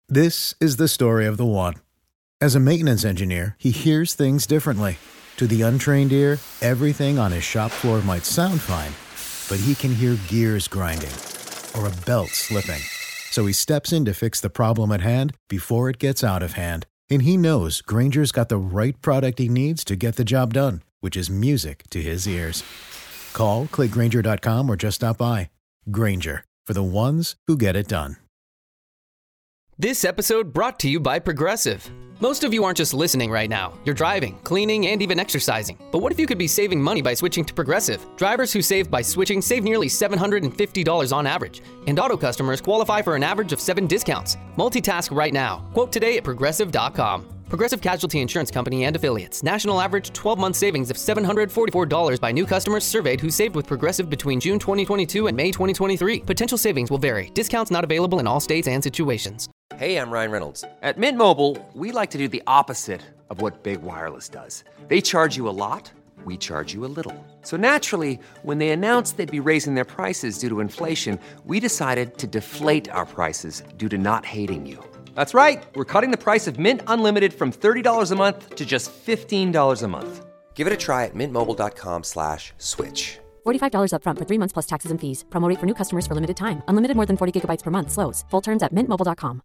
This is the story of the one. As a maintenance engineer, he hears things differently. To the untrained ear, everything on his shop floor might sound fine, but he can hear gears grinding or a belt slipping. So he steps in to fix the problem at hand before it gets out of hand. And he knows Grainger's got the right product he needs to get the job done, which is music to his ears. Call, click Grainger.com, or just stop by. Grainger, for the ones who get it done. This episode brought to you by Progressive. Most of you aren't just listening right now. You're driving, cleaning, and even exercising. But what if you could be saving money by switching to Progressive? Drivers who save by switching save nearly $750 on average. And auto customers qualify for an average of 7 discounts. Multitask right now. Quote today at Progressive.com. Progressive Casualty Insurance Company and Affiliates. National average 12-month savings of $744 by new customers surveyed who saved with Progressive between June 2022 and May 2023. Potential savings will vary. Discounts not available in all states and situations. Hey, I'm Ryan Reynolds. At Mint Mobile, we like to do the opposite of what Big Wireless does. They charge you a lot, we charge you a little. So naturally, when they announced they'd be raising their prices due to inflation, we decided to deflate our prices due to not hating you. That's right. We're cutting the price of Mint Unlimited from $30 a month to just $15 a month. Give it a try at mintmobile.com/switch. $45 up front for 3 months plus taxes and fees. Promo rate for new customers for limited time. Unlimited more than 40 gigabytes per month. Slows full terms at mintmobile.com.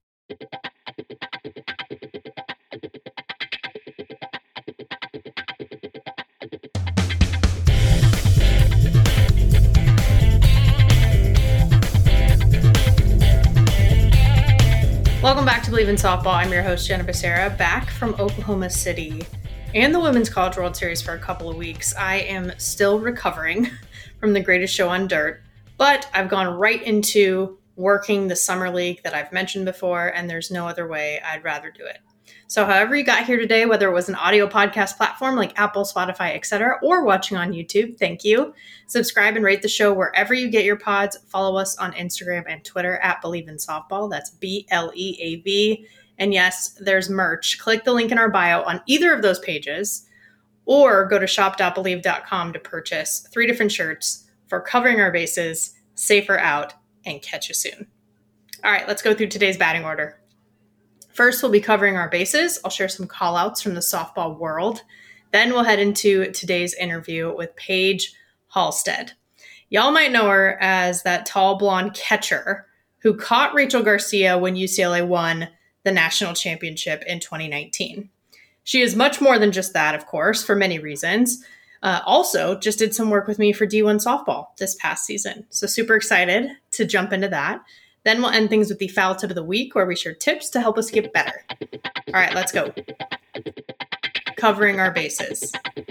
Welcome back to Believe in Softball. I'm your host, Jenna Becerra, back from Oklahoma City and the Women's College World Series for a couple of weeks. I am still recovering from the greatest show on dirt, but I've gone right into working the summer league that I've mentioned before, and there's no other way I'd rather do it. So however you got here today, whether it was an audio podcast platform like Apple, Spotify, etc., or watching on YouTube, thank you. Subscribe and rate the show wherever you get your pods. Follow us on Instagram and Twitter at Believe in Softball. That's BLEAV. And yes, there's merch. Click the link in our bio on either of those pages, or go to shop.believe.com to purchase 3 different shirts for covering our bases, safer out, and catch you soon. All right, let's go through today's batting order. First, we'll be covering our bases. I'll share some call-outs from the softball world. Then we'll head into today's interview with Paige Halstead. Y'all might know her as that tall blonde catcher who caught Rachel Garcia when UCLA won the national championship in 2019. She is much more than just that, of course, for many reasons. Also, just did some work with me for D1 softball this past season. So super excited to jump into that. Then we'll end things with the foul tip of the week, where we share tips to help us get better. All right, let's go. Covering our bases.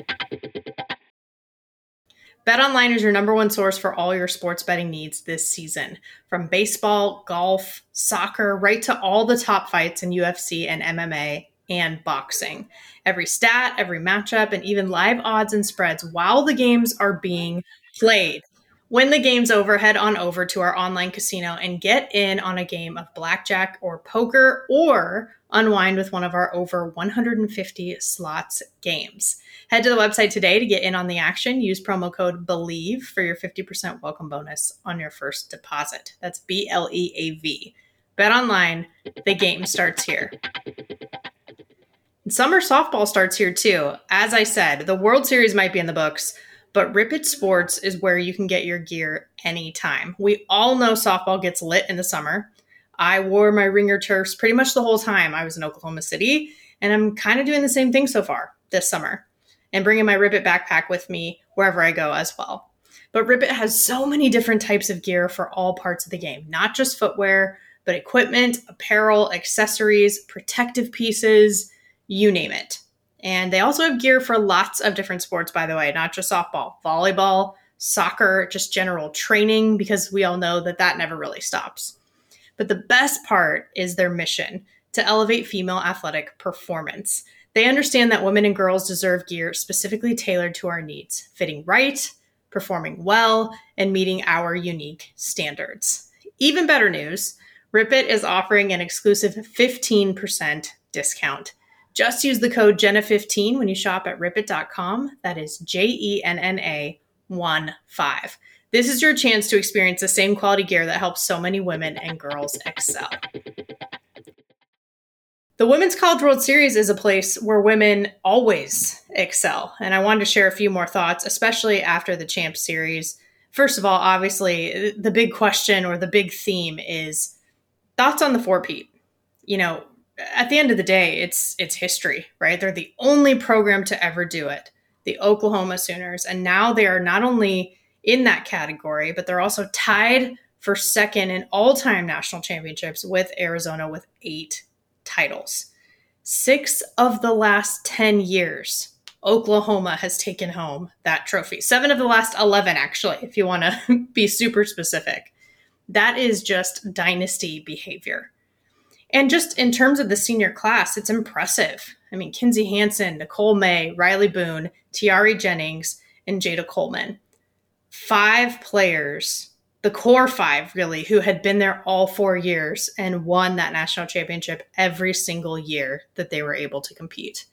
BetOnline is your number one source for all your sports betting needs this season. From baseball, golf, soccer, right to all the top fights in UFC and MMA and boxing. Every stat, every matchup, and even live odds and spreads while the games are being played. When the game's over, head on over to our online casino and get in on a game of blackjack or poker, or unwind with one of our over 150 slots games. Head to the website today to get in on the action. Use promo code BELIEVE for your 50% welcome bonus on your first deposit. That's BLEAV. Bet online, the game starts here. Summer softball starts here too. As I said, the World Series might be in the books, but Rip It Sports is where you can get your gear anytime. We all know softball gets lit in the summer. I wore my Ringer turfs pretty much the whole time I was in Oklahoma City, and I'm kind of doing the same thing so far this summer, and bringing my Rip It backpack with me wherever I go as well. But Rip It has so many different types of gear for all parts of the game, not just footwear, but equipment, apparel, accessories, protective pieces, you name it. And they also have gear for lots of different sports, by the way, not just softball, volleyball, soccer, just general training, because we all know that that never really stops. But the best part is their mission to elevate female athletic performance. They understand that women and girls deserve gear specifically tailored to our needs, fitting right, performing well, and meeting our unique standards. Even better news, Rip It is offering an exclusive 15% discount. Just use the code JENNA15 when you shop at ripit.com. That is JENNA15. This is your chance to experience the same quality gear that helps so many women and girls excel. The Women's College World Series is a place where women always excel. And I wanted to share a few more thoughts, especially after the Champs Series. First of all, obviously, the big question or the big theme is thoughts on the four-peat. You know, at the end of the day, it's history, right? They're the only program to ever do it, the Oklahoma Sooners. And now they are not only in that category, but they're also tied for second in all-time national championships with Arizona with 8 titles. 6 of the last 10 years, Oklahoma has taken home that trophy. 7 of the last 11, actually, if you want to be super specific. That is just dynasty behavior. And just in terms of the senior class, it's impressive. I mean, Kinsey Hansen, Nicole May, Riley Boone, Tiare Jennings, and Jada Coleman. 5 players, the core 5 really, who had been there all 4 years and won that national championship every single year that they were able to compete.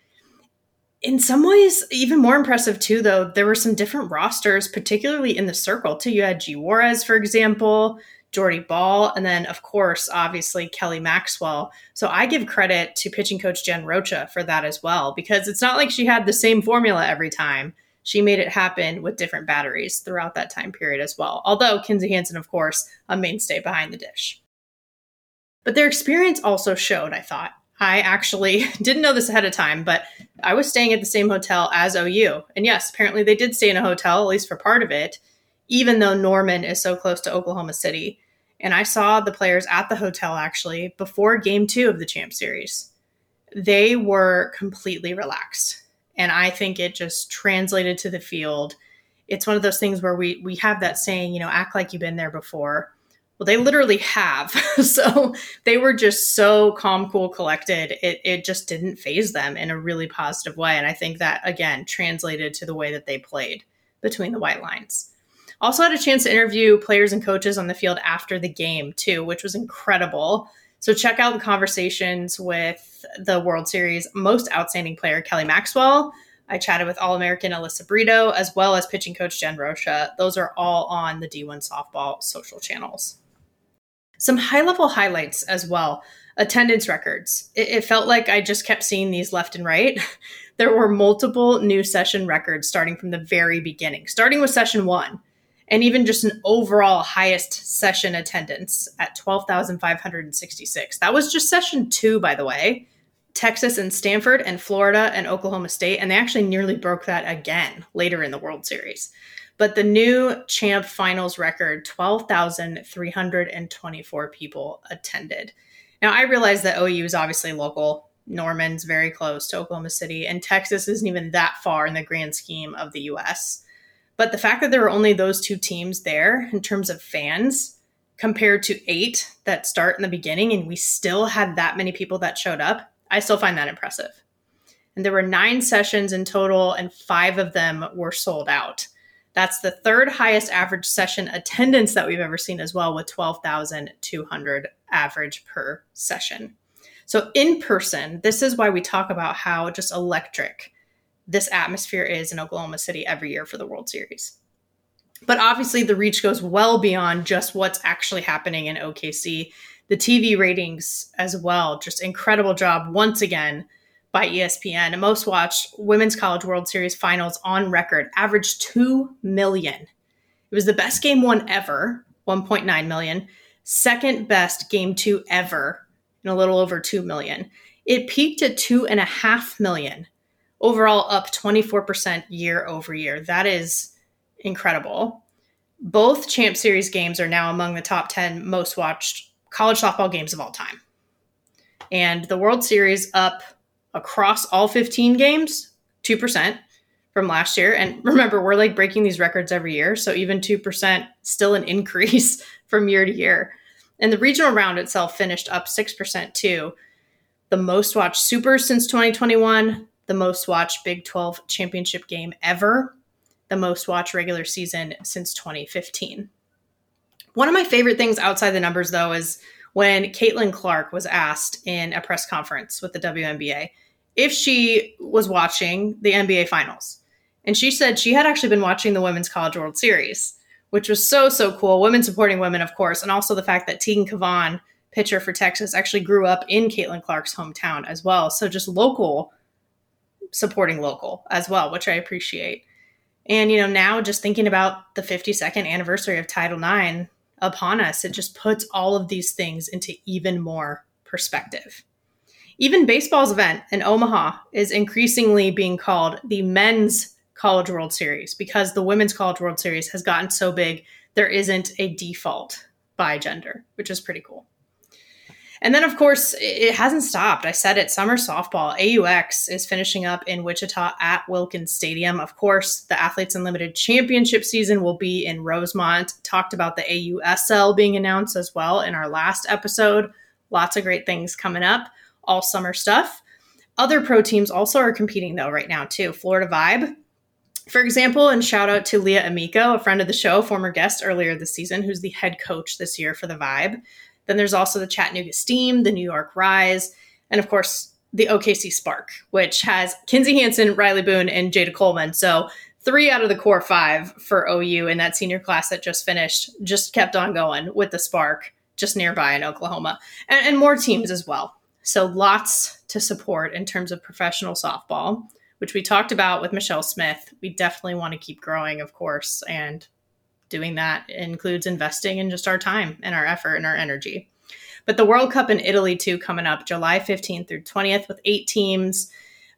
In some ways, even more impressive too, though, there were some different rosters, particularly in the circle too. You had G. Juarez, for example, Jordy Ball, and then, of course, obviously, Kelly Maxwell. So I give credit to pitching coach Jen Rocha for that as well, because it's not like she had the same formula every time. She made it happen with different batteries throughout that time period as well. Although Kinsey Hansen, of course, a mainstay behind the dish. But their experience also showed, I thought. I actually didn't know this ahead of time, but I was staying at the same hotel as OU. And yes, apparently they did stay in a hotel, at least for part of it, even though Norman is so close to Oklahoma City. And I saw the players at the hotel actually before game 2 of the Champs Series. They were completely relaxed. And I think it just translated to the field. It's one of those things where we have that saying, you know, act like you've been there before. Well, they literally have. So they were just so calm, cool, collected. It just didn't faze them in a really positive way. And I think that, again, translated to the way that they played between the white lines. Also had a chance to interview players and coaches on the field after the game, too, which was incredible. So check out the conversations with the World Series most outstanding player, Kelly Maxwell. I chatted with All-American Alyssa Brito, as well as pitching coach Jen Rocha. Those are all on the D1 Softball social channels. Some high-level highlights as well. Attendance records. It felt like I just kept seeing these left and right. There were multiple new session records starting from the very beginning, starting with session 1. And even just an overall highest session attendance at 12,566. That was just session 2, by the way. Texas and Stanford and Florida and Oklahoma State. And they actually nearly broke that again later in the World Series. But the new champ finals record, 12,324 people attended. Now, I realize that OU is obviously local. Norman's very close to Oklahoma City. And Texas isn't even that far in the grand scheme of the U.S., but the fact that there were only those 2 teams there in terms of fans compared to 8 that start in the beginning, and we still had that many people that showed up, I still find that impressive. And there were 9 sessions in total, and 5 of them were sold out. That's the 3rd highest average session attendance that we've ever seen as well, with 12,200 average per session. So in person, this is why we talk about how just electric this atmosphere is in Oklahoma City every year for the World Series. But obviously the reach goes well beyond just what's actually happening in OKC. The TV ratings as well, just incredible job once again by ESPN. A most watched Women's College World Series finals on record, averaged 2 million. It was the best game 1 ever, 1.9 million. Second best game 2 ever, in a little over 2 million. It peaked at 2.5 million. Overall, up 24% year over year. That is incredible. Both Champ Series games are now among the top 10 most watched college softball games of all time. And the World Series up across all 15 games, 2% from last year. And remember, we're like breaking these records every year. So even 2% still an increase from year to year. And the regional round itself finished up 6% too. The most watched Super since 2021. The most watched Big 12 championship game ever, the most watched regular season since 2015. One of my favorite things outside the numbers, though, is when Caitlin Clark was asked in a press conference with the WNBA if she was watching the NBA Finals. And she said she had actually been watching the Women's College World Series, which was so, so cool. Women supporting women, of course, and also the fact that Tegan Cavan pitcher for Texas, actually grew up in Caitlin Clark's hometown as well. So just local, supporting local as well, which I appreciate. And, now just thinking about the 52nd anniversary of Title IX upon us, it just puts all of these things into even more perspective. Even baseball's event in Omaha is increasingly being called the Men's College World Series because the Women's College World Series has gotten so big, there isn't a default by gender, which is pretty cool. And then, of course, it hasn't stopped. I said it, summer softball. AUX is finishing up in Wichita at Wilkins Stadium. Of course, the Athletes Unlimited Championship season will be in Rosemont. Talked about the AUSL being announced as well in our last episode. Lots of great things coming up, all summer stuff. Other pro teams also are competing, though, right now, too. Florida Vibe, for example, and shout out to Leah Amico, a friend of the show, former guest earlier this season, who's the head coach this year for the Vibe. Then there's also the Chattanooga Steam, the New York Rise, and of course, the OKC Spark, which has Kinsey Hansen, Riley Boone, and Jada Coleman. So 3 out of the core 5 for OU in that senior class that just finished, just kept on going with the Spark just nearby in Oklahoma, and more teams as well. So lots to support in terms of professional softball, which we talked about with Michelle Smith. We definitely want to keep growing, of course, and doing that includes investing in just our time and our effort and our energy. But the World Cup in Italy, too, coming up July 15th through 20th with 8 teams,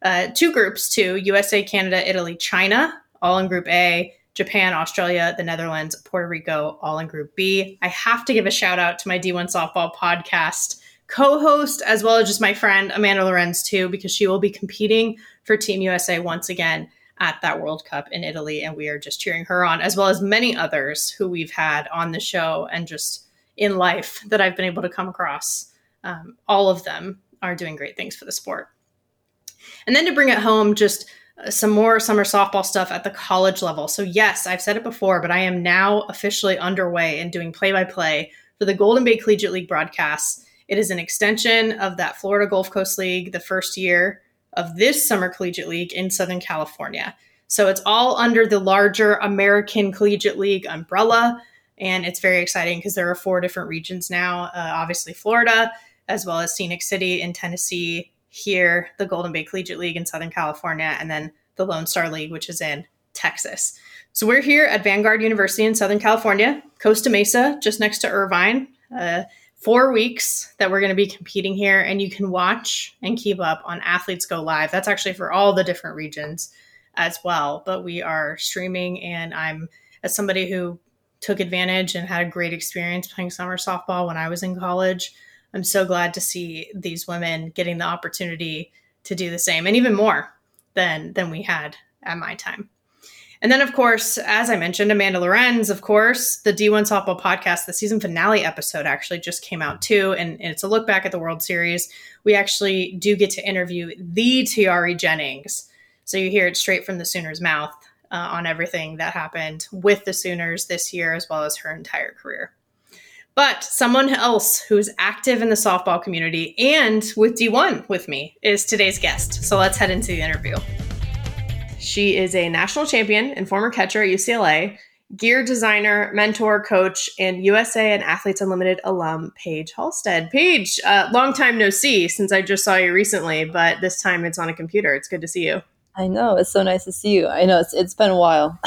2 groups, too, USA, Canada, Italy, China, all in Group A, Japan, Australia, the Netherlands, Puerto Rico, all in Group B. I have to give a shout out to my D1 Softball podcast co-host, as well as just my friend Amanda Lorenz, too, because she will be competing for Team USA once again at that World Cup in Italy, and we are just cheering her on, as well as many others who we've had on the show and just in life that I've been able to come across. All of them are doing great things for the sport. And then to bring it home, just some more summer softball stuff at the college level. So yes, I've said it before, but I am now officially underway in doing play-by-play for the Golden Bay Collegiate League broadcasts. It is an extension of that Florida Gulf Coast League, the first year of this Summer Collegiate League in Southern California. So it's all under the larger American Collegiate League umbrella, and it's very exciting because there are 4 different regions now. Obviously Florida, as well as Scenic City in Tennessee, here, the Golden Bay Collegiate League in Southern California, and then the Lone Star League, which is in Texas. So we're here at Vanguard University in Southern California, Costa Mesa, just next to Irvine. 4 weeks that we're going to be competing here, and you can watch and keep up on Athletes Go Live. That's actually for all the different regions as well, but we are streaming, and I'm, as somebody who took advantage and had a great experience playing summer softball when I was in college, I'm so glad to see these women getting the opportunity to do the same, and even more than we had at my time. And then, of course, as I mentioned, Amanda Lorenz, of course, the D1 Softball podcast, the season finale episode actually just came out too. And it's a look back at the World Series. We actually do get to interview the Tiare Jennings. So you hear it straight from the Sooners' mouth on everything that happened with the Sooners this year, as well as her entire career. But someone else who's active in the softball community and with D1 with me is today's guest. So let's head into the interview. She is a national champion and former catcher at UCLA, gear designer, mentor, coach, and USA and Athletes Unlimited alum, Paige Halstead. Paige, long time no see since I just saw you recently, but this time it's on a computer. It's good to see you. I know. It's so nice to see you. I know. It's been a while.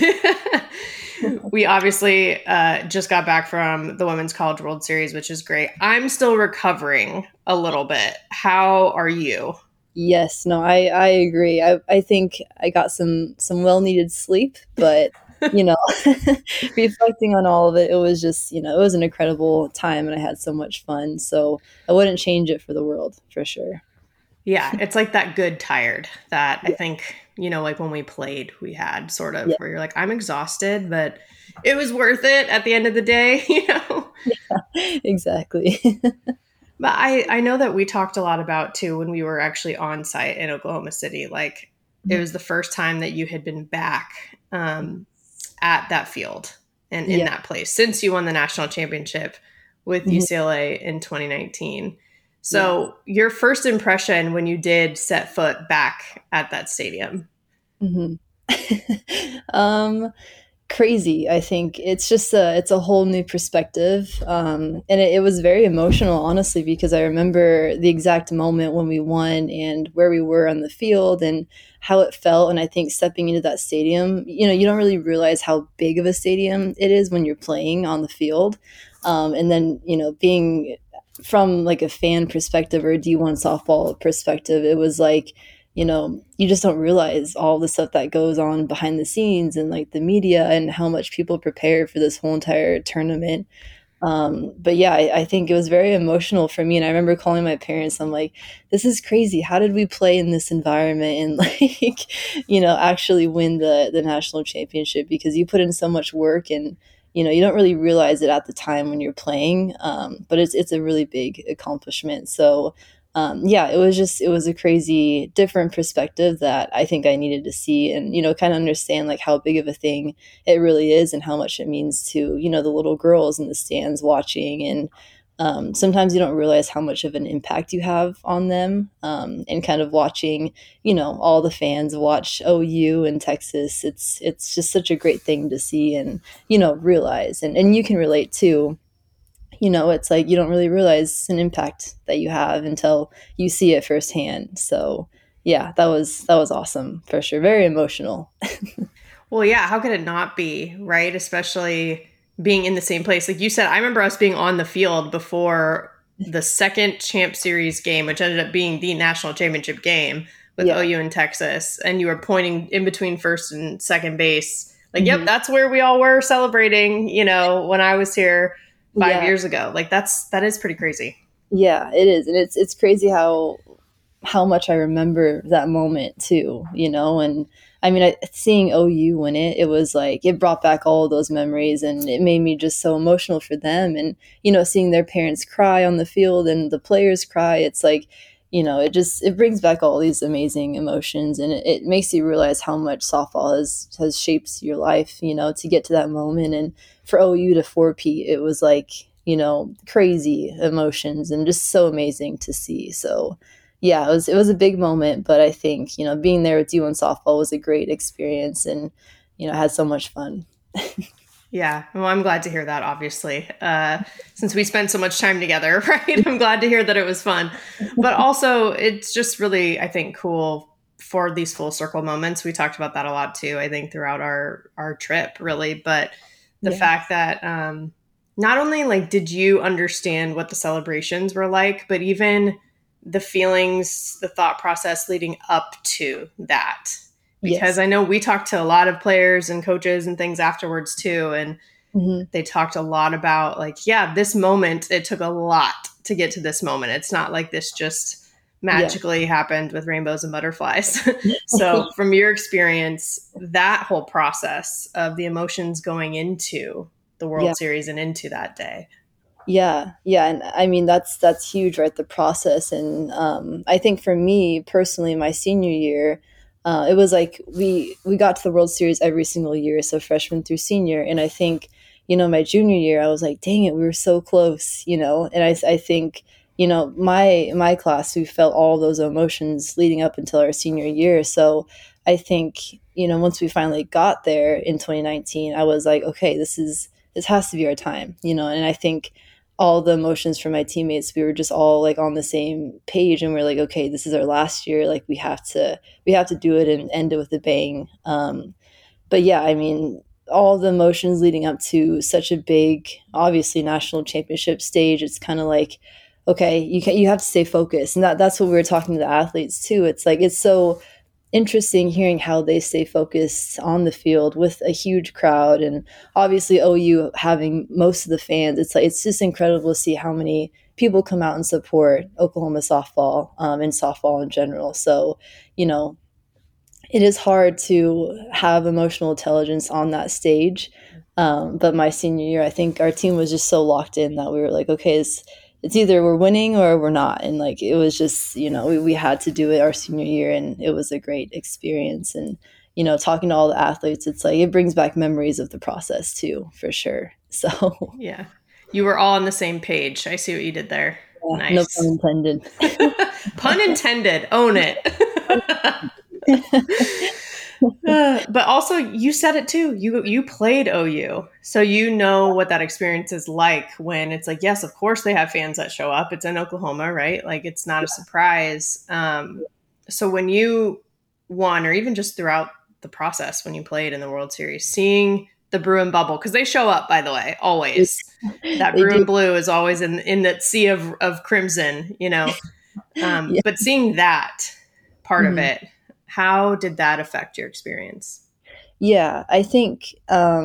We obviously just got back from the Women's College World Series, which is great. I'm still recovering a little bit. How are you? Yes, no, I agree. I think I got some well-needed sleep, but, reflecting on all of it, it was just, it was an incredible time and I had so much fun. So I wouldn't change it for the world, for sure. Yeah, it's like that good tired that I think, like when we played, we had sort of where you're like, I'm exhausted, but it was worth it at the end of the day, Yeah, exactly. But I know that we talked a lot about, too, when we were actually on site in Oklahoma City, like it was the first time that you had been back at that field and in that place since you won the national championship with UCLA in 2019. So your first impression when you did set foot back at that stadium? crazy. I think it's just it's a whole new perspective. And it was very emotional, honestly, because I remember the exact moment when we won and where we were on the field and how it felt. And I think stepping into that stadium, you don't really realize how big of a stadium it is when you're playing on the field. And then, being from like a fan perspective or a D1 softball perspective, it was like, you just don't realize all the stuff that goes on behind the scenes and like the media and how much people prepare for this whole entire tournament. But yeah, I think it was very emotional for me. And I remember calling my parents. I'm like, this is crazy. How did we play in this environment and like, actually win the national championship? Because you put in so much work and, you don't really realize it at the time when you're playing. But it's a really big accomplishment. So yeah, it was a crazy different perspective that I think I needed to see and, kind of understand like how big of a thing it really is and how much it means to, the little girls in the stands watching. And sometimes you don't realize how much of an impact you have on them. And kind of watching, all the fans watch OU and Texas. It's just such a great thing to see and, realize and you can relate too. It's like you don't really realize an impact that you have until you see it firsthand. So yeah, that was awesome for sure. Very emotional. Well, yeah, how could it not be, right? Especially being in the same place. Like you said, I remember us being on the field before the second Champ Series game, which ended up being the national championship game with OU and Texas. And you were pointing in between first and second base. Like, yep, that's where we all were celebrating, when I was here 5 years ago. Like that is pretty crazy. Yeah, it is. And it's crazy how much I remember that moment too, and I mean, seeing OU win it was like, it brought back all of those memories and it made me just so emotional for them. And, seeing their parents cry on the field and the players cry, it's like, it brings back all these amazing emotions and it makes you realize how much softball has shaped your life, to get to that moment. And for OU to four-peat, it was like, crazy emotions and just so amazing to see. So yeah, it was a big moment, but I think, being there with D1 softball was a great experience and, had so much fun. Yeah. Well, I'm glad to hear that, obviously, since we spent so much time together, right? I'm glad to hear that it was fun, but also it's just really, I think, cool for these full circle moments. We talked about that a lot too, I think, throughout our trip, really. But the fact that not only like did you understand what the celebrations were like, but even the feelings, the thought process leading up to that. Because I know we talked to a lot of players and coaches and things afterwards too. And they talked a lot about like, yeah, this moment, it took a lot to get to this moment. It's not like this just magically happened with rainbows and butterflies. So from your experience, that whole process of the emotions going into the World Series and into that day. Yeah. And I mean, that's huge, right? The process. And I think for me personally, my senior year, it was like we got to the World Series every single year, so freshman through senior. And I think, my junior year, I was like, dang it, we were so close, And I think, my class, we felt all those emotions leading up until our senior year. So I think, once we finally got there in 2019, I was like, okay, this has to be our time, And I think all the emotions from my teammates, we were just all like on the same page and we're like, okay, this is our last year. Like we have to do it and end it with a bang. But yeah, I mean, all the emotions leading up to such a big, obviously national championship stage, it's kind of like, okay, you have to stay focused. And that's what we were talking to the athletes too. It's like, it's so interesting hearing how they stay focused on the field with a huge crowd and obviously OU having most of the fans. It's just incredible to see how many people come out and support Oklahoma softball and softball in general. So, it is hard to have emotional intelligence on that stage. But my senior year, I think our team was just so locked in that we were like, okay, it's either we're winning or we're not. And like, it was just, we had to do it our senior year and it was a great experience. And, talking to all the athletes, it's like, it brings back memories of the process too, for sure. So yeah, you were all on the same page. I see what you did there. Yeah, nice. No pun intended. Pun intended. Own it. But also, you said it too. You played OU, so you know what that experience is like when it's like, yes, of course they have fans that show up. It's in Oklahoma, right? Like it's not a surprise. So when you won, or even just throughout the process when you played in the World Series, seeing the Bruin bubble, because they show up, by the way, always. That Bruin blue is always in that sea of crimson, you know. But seeing that part of it, how did that affect your experience? Yeah, I think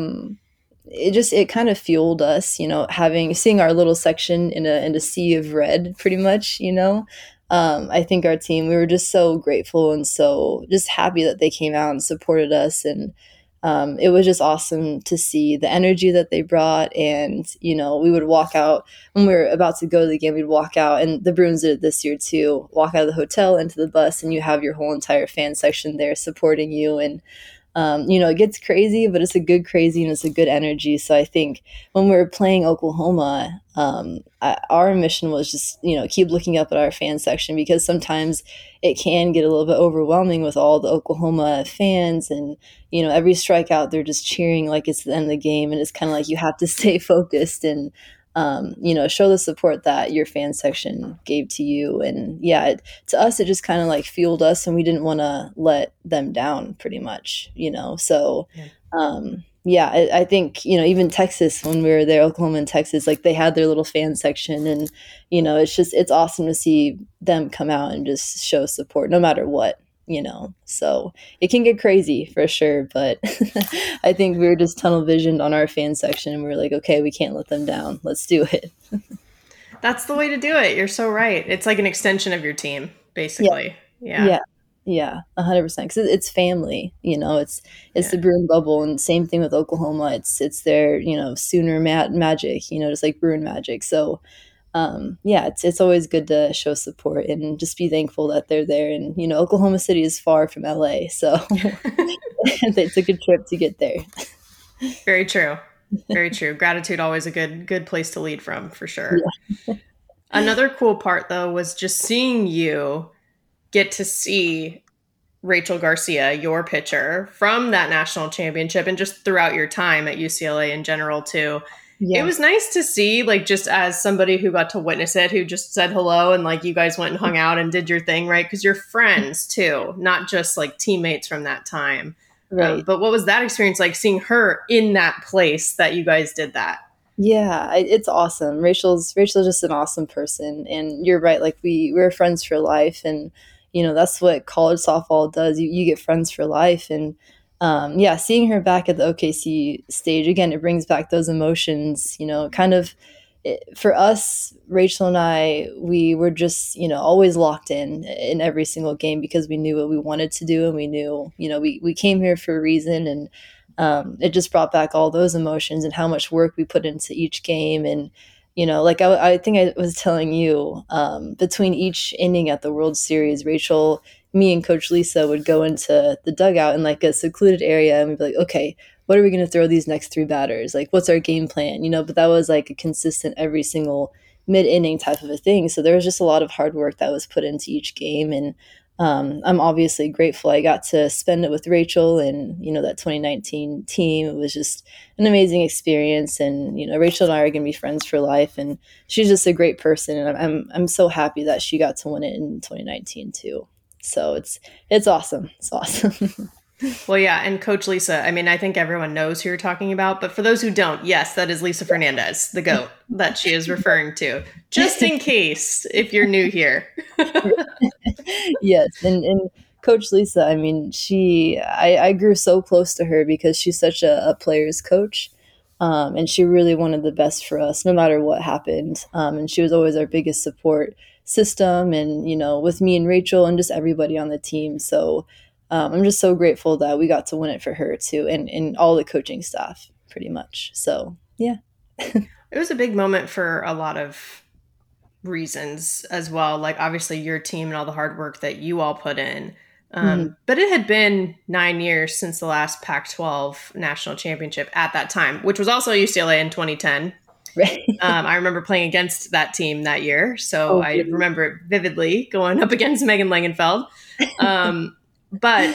it kind of fueled us, you know, seeing our little section in a sea of red, pretty much, you know. I think our team, we were just so grateful and so just happy that they came out and supported us, and it was just awesome to see the energy that they brought. And you know, we would walk out when we were about to go to the game. We'd walk out, and the Bruins did it this year too. Walk out of the hotel into the bus, and you have your whole entire fan section there supporting you. And you know, it gets crazy, but it's a good crazy and it's a good energy. So I think when we were playing Oklahoma, our mission was just, you know, keep looking up at our fan section, because sometimes it can get a little bit overwhelming with all the Oklahoma fans, and, you know, every strikeout, they're just cheering like it's the end of the game. And it's kind of like you have to stay focused and, you know, show the support that your fan section gave to you. And yeah, to us, it just kind of like fueled us, and we didn't want to let them down, pretty much, you know. So, I think, you know, even Texas, when we were there, Oklahoma and Texas, like they had their little fan section, and, you know, it's awesome to see them come out and just show support no matter what. You know, so it can get crazy for sure, but I think we were just tunnel visioned on our fan section, and we were like, okay, we can't let them down. Let's do it. That's the way to do it. You're so right. It's like an extension of your team, basically. Yeah. 100%. Because it's family. You know, it's the Bruin bubble, and same thing with Oklahoma. It's their, you know, Sooner magic. You know, just like Bruin magic. So. It's always good to show support and just be thankful that they're there. And, you know, Oklahoma City is far from LA, so they took a trip to get there. Very true. Very true. Gratitude, always a good place to lead from, for sure. Yeah. Another cool part, though, was just seeing you get to see Rachel Garcia, your pitcher, from that national championship, and just throughout your time at UCLA in general, too. Yeah. It was nice to see, like, just as somebody who got to witness it, who just said hello, and like you guys went and hung out and did your thing, right? Because you're friends too, not just like teammates from that time. Right. But what was that experience like, seeing her in that place that you guys did that? Yeah, it's awesome. Rachel's just an awesome person, and you're right. Like we're friends for life, and you know that's what college softball does. You get friends for life, and seeing her back at the OKC stage, again, it brings back those emotions, you know, kind of for us, Rachel and I, we were just, you know, always locked in every single game, because we knew what we wanted to do, and we knew, you know, we came here for a reason, and it just brought back all those emotions and how much work we put into each game. And, you know, like I think I was telling you, between each inning at the World Series, Rachel, me and Coach Lisa would go into the dugout in like a secluded area, and we'd be like, okay, what are we going to throw these next 3 batters? Like, what's our game plan? You know, but that was like a consistent every single mid-inning type of a thing. So there was just a lot of hard work that was put into each game. And I'm obviously grateful I got to spend it with Rachel and, you know, that 2019 team. It was just an amazing experience. And, you know, Rachel and I are going to be friends for life. And she's just a great person. And I'm so happy that she got to win it in 2019 too. So it's awesome. It's awesome. Well, yeah. And Coach Lisa, I mean, I think everyone knows who you're talking about, but for those who don't, yes, that is Lisa Fernandez, the GOAT that she is referring to, just in case, if you're new here. Yes. And Coach Lisa, I mean, I grew so close to her because she's such a player's coach. And she really wanted the best for us, no matter what happened. And she was always our biggest support system, and, you know, with me and Rachel and just everybody on the team. So I'm just so grateful that we got to win it for her too, and all the coaching staff, pretty much. So, yeah. It was a big moment for a lot of reasons as well. Like, obviously your team and all the hard work that you all put in. But it had been 9 years since the last Pac-12 national championship at that time, which was also UCLA in 2010. Right. I remember playing against that team that year. So I remember it vividly, going up against Megan Langenfeld. But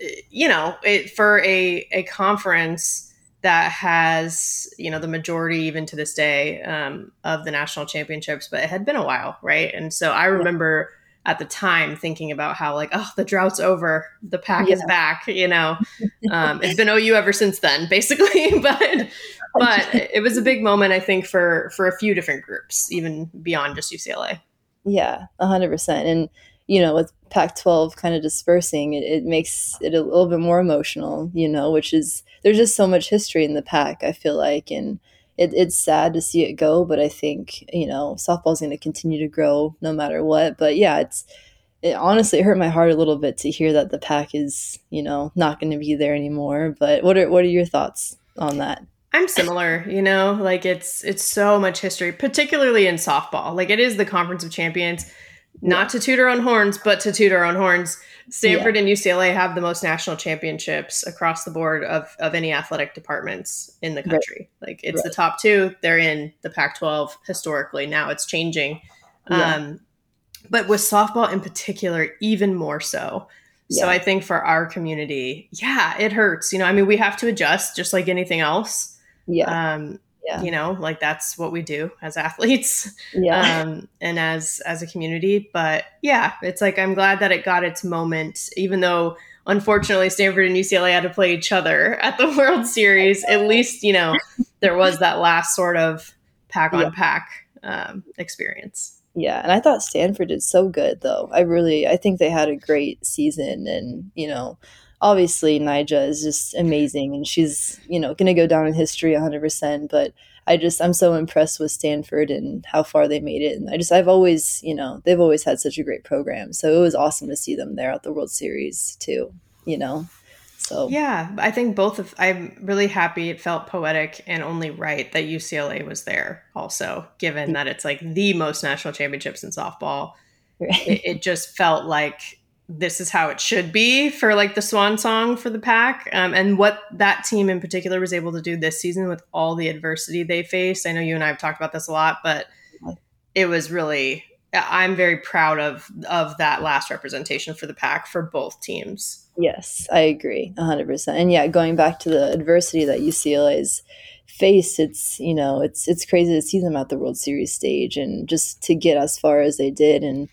for a conference that has, the majority even to this day of the national championships, but it had been a while, right? And so I remember at the time thinking about how like, oh, the drought's over, the Pac is back, it's been OU ever since then, basically. but it was a big moment, I think, for a few different groups, even beyond just UCLA. Yeah, 100%. And, with Pac-12 kind of dispersing, it makes it a little bit more emotional, which is, there's just so much history in the Pac, I feel like. And it's sad to see it go, but I think, softball's going to continue to grow no matter what. But yeah, it honestly hurt my heart a little bit to hear that the Pac is, not going to be there anymore. But what are your thoughts on that? I'm similar, like it's so much history, particularly in softball. Like it is the Conference of Champions, not to toot our own horns, but to toot our own horns. Stanford and UCLA have the most national championships across the board of any athletic departments in the country. Right. Like it's the top two. They're in the Pac-12 historically. Now it's changing. Yeah. But with softball in particular, even more so. So I think for our community, it hurts. We have to adjust just like anything else. Like that's what we do as athletes and as a community. But it's like, I'm glad that it got its moment, even though unfortunately Stanford and UCLA had to play each other at the World Series. At least, there was that last sort of pack on pack experience. Yeah. And I thought Stanford did so good though. I think they had a great season, and, obviously Nyjah is just amazing, and she's, going to go down in history 100%. But I'm so impressed with Stanford and how far they made it. And I've always, they've always had such a great program. So it was awesome to see them there at the World Series too, So I think I'm really happy. It felt poetic and only right that UCLA was there also, given that it's like the most national championships in softball. Right. It just felt like this is how it should be for like the swan song for the Pac. And what that team in particular was able to do this season with all the adversity they faced. I know you and I have talked about this a lot, but it was really, I'm very proud of that last representation for the Pac for both teams. Yes, I agree 100%. And going back to the adversity that UCLA's faced, it's crazy to see them at the World Series stage and just to get as far as they did. And,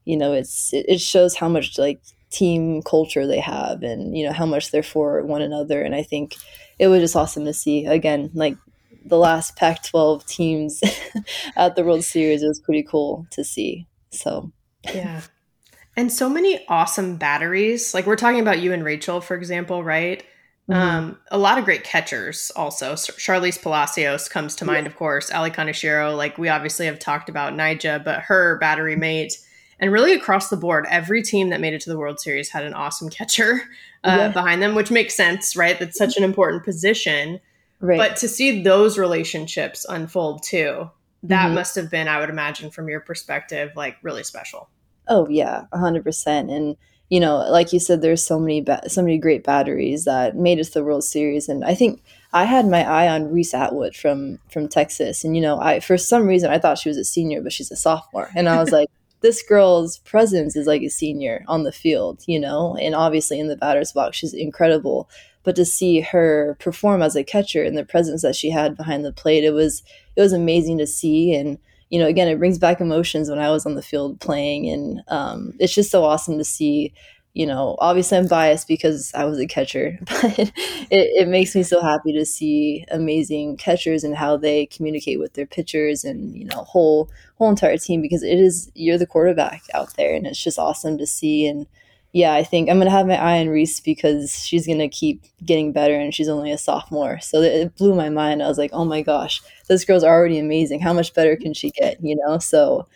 it shows how much like team culture they have, and, how much they're for one another. And I think it was just awesome to see again, like the last Pac-12 teams at the World Series. It was pretty cool to see. So, yeah. And so many awesome batteries. Like we're talking about you and Rachel, for example, right? Mm-hmm. A lot of great catchers also. Charlize Palacios comes to mind, of course. Ali Kaneshiro, like we obviously have talked about Nyjah, but her battery mate. And really across the board, every team that made it to the World Series had an awesome catcher behind them, which makes sense, right? That's such an important position. Right. But to see those relationships unfold too, that must have been, I would imagine from your perspective, like really special. Oh yeah, 100%. And, like you said, there's so many great batteries that made it to the World Series. And I think I had my eye on Reese Atwood from Texas. And, for some reason I thought she was a senior, but she's a sophomore. And I was like, this girl's presence is like a senior on the field, and obviously in the batter's box, she's incredible. But to see her perform as a catcher and the presence that she had behind the plate, it was amazing to see. And, again, it brings back emotions when I was on the field playing. And it's just so awesome to see. Obviously I'm biased because I was a catcher, but it makes me so happy to see amazing catchers and how they communicate with their pitchers and, whole entire team, because you're the quarterback out there, and it's just awesome to see. And I think I'm going to have my eye on Reese because she's going to keep getting better, and she's only a sophomore. So it blew my mind. I was like, oh my gosh, this girl's already amazing. How much better can she get? So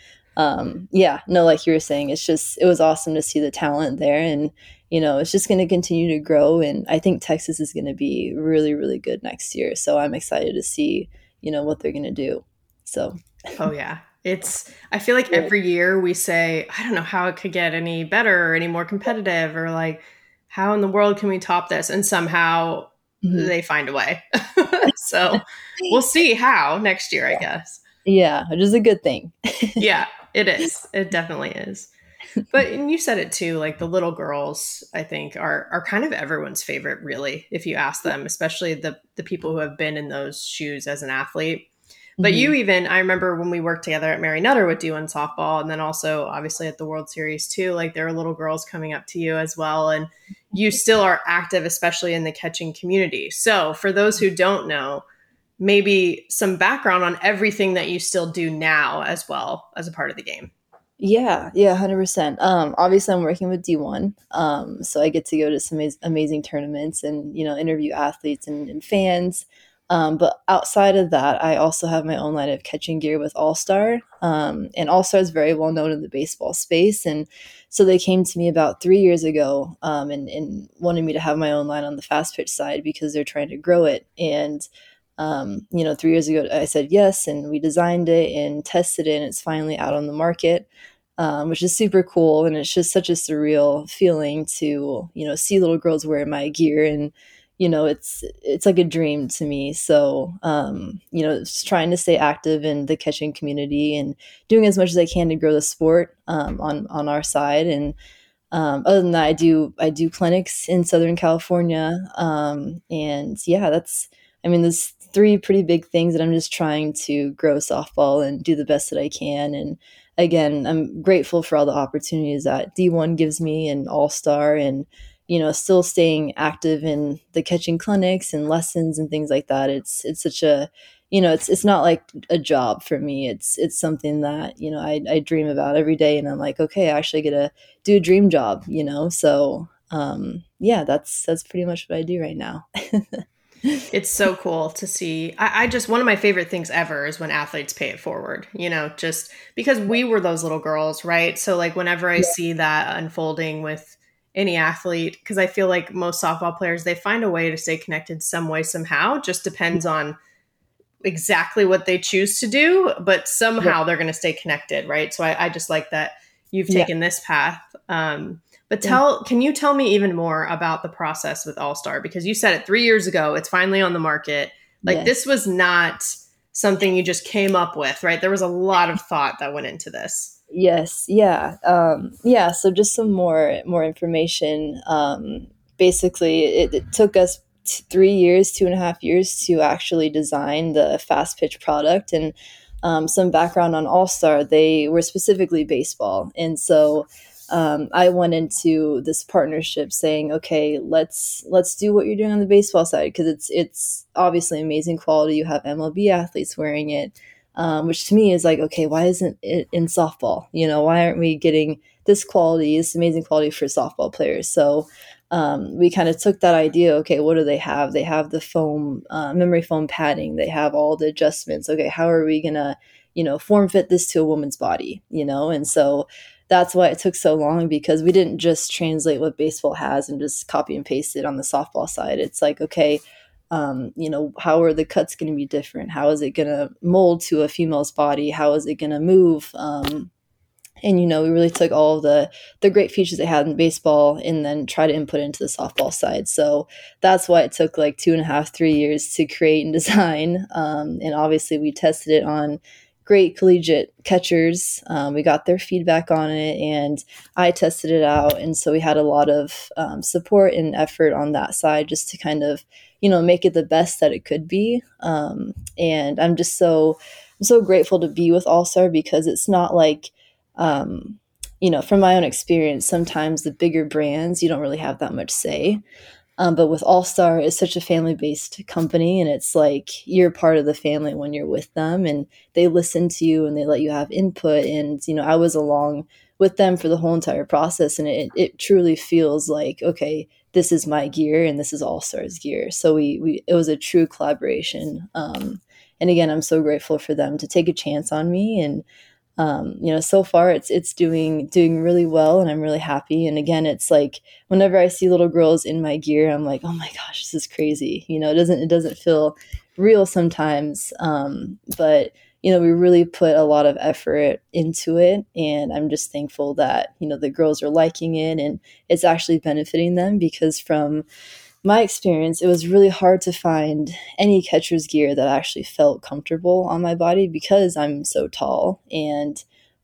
like you were saying, it was awesome to see the talent there, and, it's just going to continue to grow. And I think Texas is going to be really, really good next year. So I'm excited to see, what they're going to do. So. Oh yeah. I feel like every year we say, I don't know how it could get any better or any more competitive, or like, how in the world can we top this? And somehow they find a way. So we'll see how next year, I guess. Yeah, which is a good thing. Yeah, it is. It definitely is. But and you said it too, like the little girls, I think, are kind of everyone's favorite, really, if you ask them, especially the people who have been in those shoes as an athlete. But you even, I remember when we worked together at Mary Nutter with D1 softball, and then also obviously at the World Series too, like there are little girls coming up to you as well. And you still are active, especially in the catching community. So for those who don't know, maybe some background on everything that you still do now as well as a part of the game. Yeah, 100%. Obviously I'm working with D1. So I get to go to some amazing tournaments and, interview athletes and fans. But outside of that, I also have my own line of catching gear with All Star. And All Star is very well known in the baseball space. And so they came to me about 3 years ago and wanted me to have my own line on the fast pitch side because they're trying to grow it. And 3 years ago, I said yes, and we designed it and tested it, and it's finally out on the market, which is super cool. And it's just such a surreal feeling to, see little girls wear my gear. And, it's like a dream to me. So, just trying to stay active in the catching community and doing as much as I can to grow the sport on our side. And other than that, I do clinics in Southern California. And yeah, there's three pretty big things that I'm just trying to grow softball and do the best that I can. And again, I'm grateful for all the opportunities that D1 gives me and All Star, and still staying active in the catching clinics and lessons and things like that. It's such a, it's not like a job for me. It's something that, I dream about every day, and I'm like, okay, I actually get to do a dream job, So, yeah, that's pretty much what I do right now. It's so cool to see. I just, one of my favorite things ever is when athletes pay it forward, just because we were those little girls, right? So like whenever I see that unfolding with any athlete, because I feel like most softball players, they find a way to stay connected some way, somehow. Just depends on exactly what they choose to do, but somehow they're going to stay connected, right? So I just like that you've taken this path. But can you tell me even more about the process with All Star? Because you said it 3 years ago, it's finally on the market. Like this was not something you just came up with, right? There was a lot of thought that went into this. Yes. Yeah. So just some more information. Basically it took us 3 years, 2.5 years to actually design the fast pitch product. And some background on All Star, they were specifically baseball. And so I went into this partnership saying, okay, let's do what you're doing on the baseball side, because it's obviously amazing quality. You have MLB athletes wearing it, which to me is like, okay, why isn't it in softball? Why aren't we getting this quality, this amazing quality for softball players? So we kind of took that idea. Okay, what do they have? They have the foam, memory foam padding. They have all the adjustments. Okay, how are we gonna, form fit this to a woman's body? And so that's why it took so long, because we didn't just translate what baseball has and just copy and paste it on the softball side. It's like, okay, how are the cuts going to be different? How is it going to mold to a female's body? How is it going to move? And, we really took all of the great features they had in baseball and then try to input it into the softball side. So that's why it took like 2.5, 3 years to create and design. And obviously we tested it on great collegiate catchers. We got their feedback on it, and I tested it out. And so we had a lot of support and effort on that side just to kind of, make it the best that it could be. And I'm just so grateful to be with All Star, because it's not like, from my own experience, sometimes the bigger brands, you don't really have that much say. But with All Star, it's such a family-based company, and it's like you're part of the family when you're with them, and they listen to you and they let you have input. And, I was along with them for the whole entire process, and it truly feels like, okay, this is my gear and this is All Star's gear. So it was a true collaboration. And again, I'm so grateful for them to take a chance on me. And so far it's doing really well, and I'm really happy. And again, it's like whenever I see little girls in my gear, I'm like, oh my gosh, this is crazy. It doesn't feel real sometimes. But we really put a lot of effort into it, and I'm just thankful that, the girls are liking it and it's actually benefiting them, because from my experience, it was really hard to find any catcher's gear that actually felt comfortable on my body, because I'm so tall. And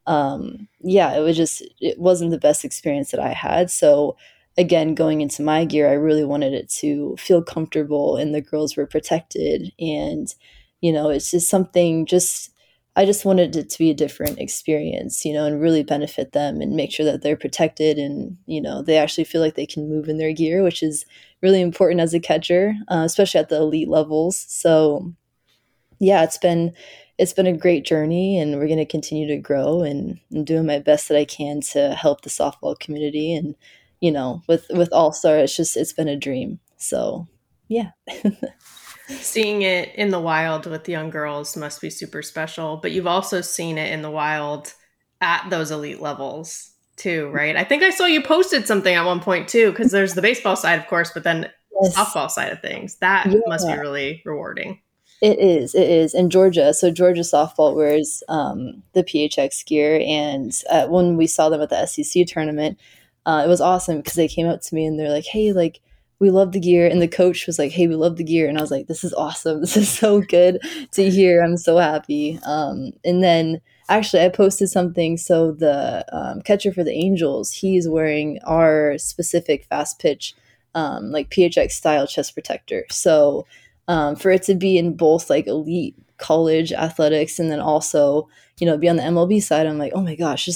Yeah, it wasn't the best experience that I had. So again, going into my gear, I really wanted it to feel comfortable and the girls were protected. And, it's just something I just wanted it to be a different experience, and really benefit them and make sure that they're protected and, they actually feel like they can move in their gear, which is really important as a catcher, especially at the elite levels. So yeah, it's been a great journey and we're going to continue to grow and I'm doing my best that I can to help the softball community. And, with All-Star, it's been a dream. So yeah. Seeing it in the wild with young girls must be super special, but you've also seen it in the wild at those elite levels too, right? I think I saw you posted something at one point too, because there's the baseball side, of course, but then Yes. softball side of things. That Yeah. must be really rewarding. It is. In Georgia. So Georgia softball wears the PHX gear. And when we saw them at the SEC tournament, it was awesome because they came up to me and they're like, hey, like, we love the gear. And the coach was like, hey, we love the gear. And I was like, this is awesome. This is so good to hear. I'm so happy. And then actually I posted something. So the catcher for the Angels, he's wearing our specific fast pitch, like PHX style chest protector. So for it to be in both like elite college athletics and then also, be on the MLB side, I'm like, oh my gosh,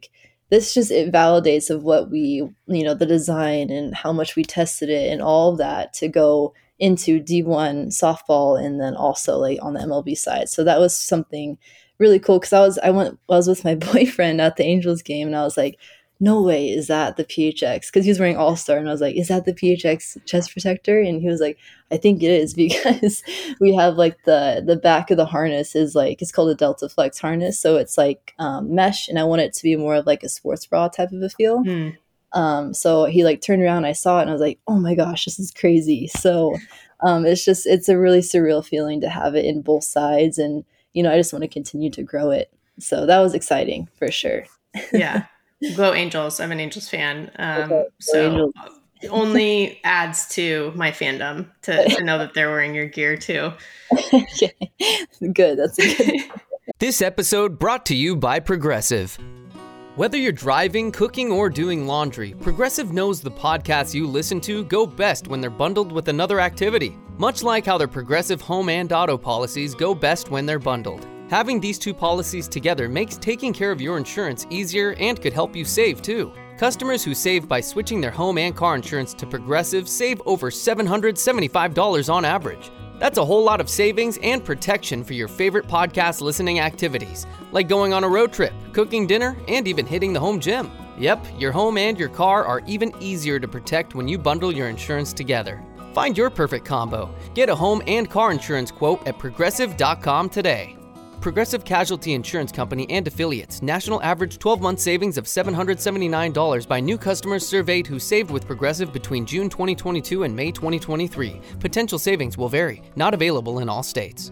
it validates of what we, the design and how much we tested it and all of that to go into D1 softball and then also like on the MLB side. So that was something really cool because I was with my boyfriend at the Angels game and I was like, no way is that the PHX, because he was wearing All-Star and I was like, is that the PHX chest protector? And he was like, I think it is because we have like the back of the harness is like, it's called a Delta Flex harness. So it's like mesh and I want it to be more of like a sports bra type of a feel. So he like turned around, I saw it and I was like, oh my gosh, this is crazy. So it's a really surreal feeling to have it in both sides. And, I just want to continue to grow it. So that was exciting for sure. Yeah. Go Angels. I'm an Angels fan. So Angels. it only adds to my fandom to know that they're wearing your gear too. Okay. Good. That's good. This episode brought to you by Progressive. Whether you're driving, cooking, or doing laundry, Progressive knows the podcasts you listen to go best when they're bundled with another activity. Much like how their Progressive home and auto policies go best when they're bundled. Having these two policies together makes taking care of your insurance easier and could help you save too. Customers who save by switching their home and car insurance to Progressive save over $775 on average. That's a whole lot of savings and protection for your favorite podcast listening activities, like going on a road trip, cooking dinner, and even hitting the home gym. Yep, your home and your car are even easier to protect when you bundle your insurance together. Find your perfect combo. Get a home and car insurance quote at Progressive.com today. Progressive Casualty Insurance Company and Affiliates. National average 12-month savings of $779 by new customers surveyed who saved with Progressive between June 2022 and May 2023. Potential savings will vary. Not available in all states.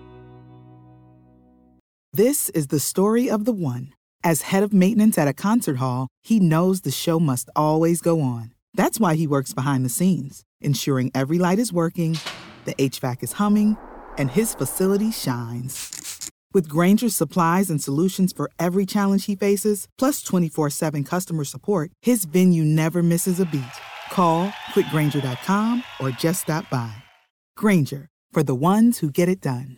This is the story of the one. As head of maintenance at a concert hall, he knows the show must always go on. That's why he works behind the scenes, ensuring every light is working, the HVAC is humming, and his facility shines. With Grainger's supplies and solutions for every challenge he faces, plus 24/7 customer support, his venue never misses a beat. Call quickgrainger.com or just stop by. Grainger, for the ones who get it done.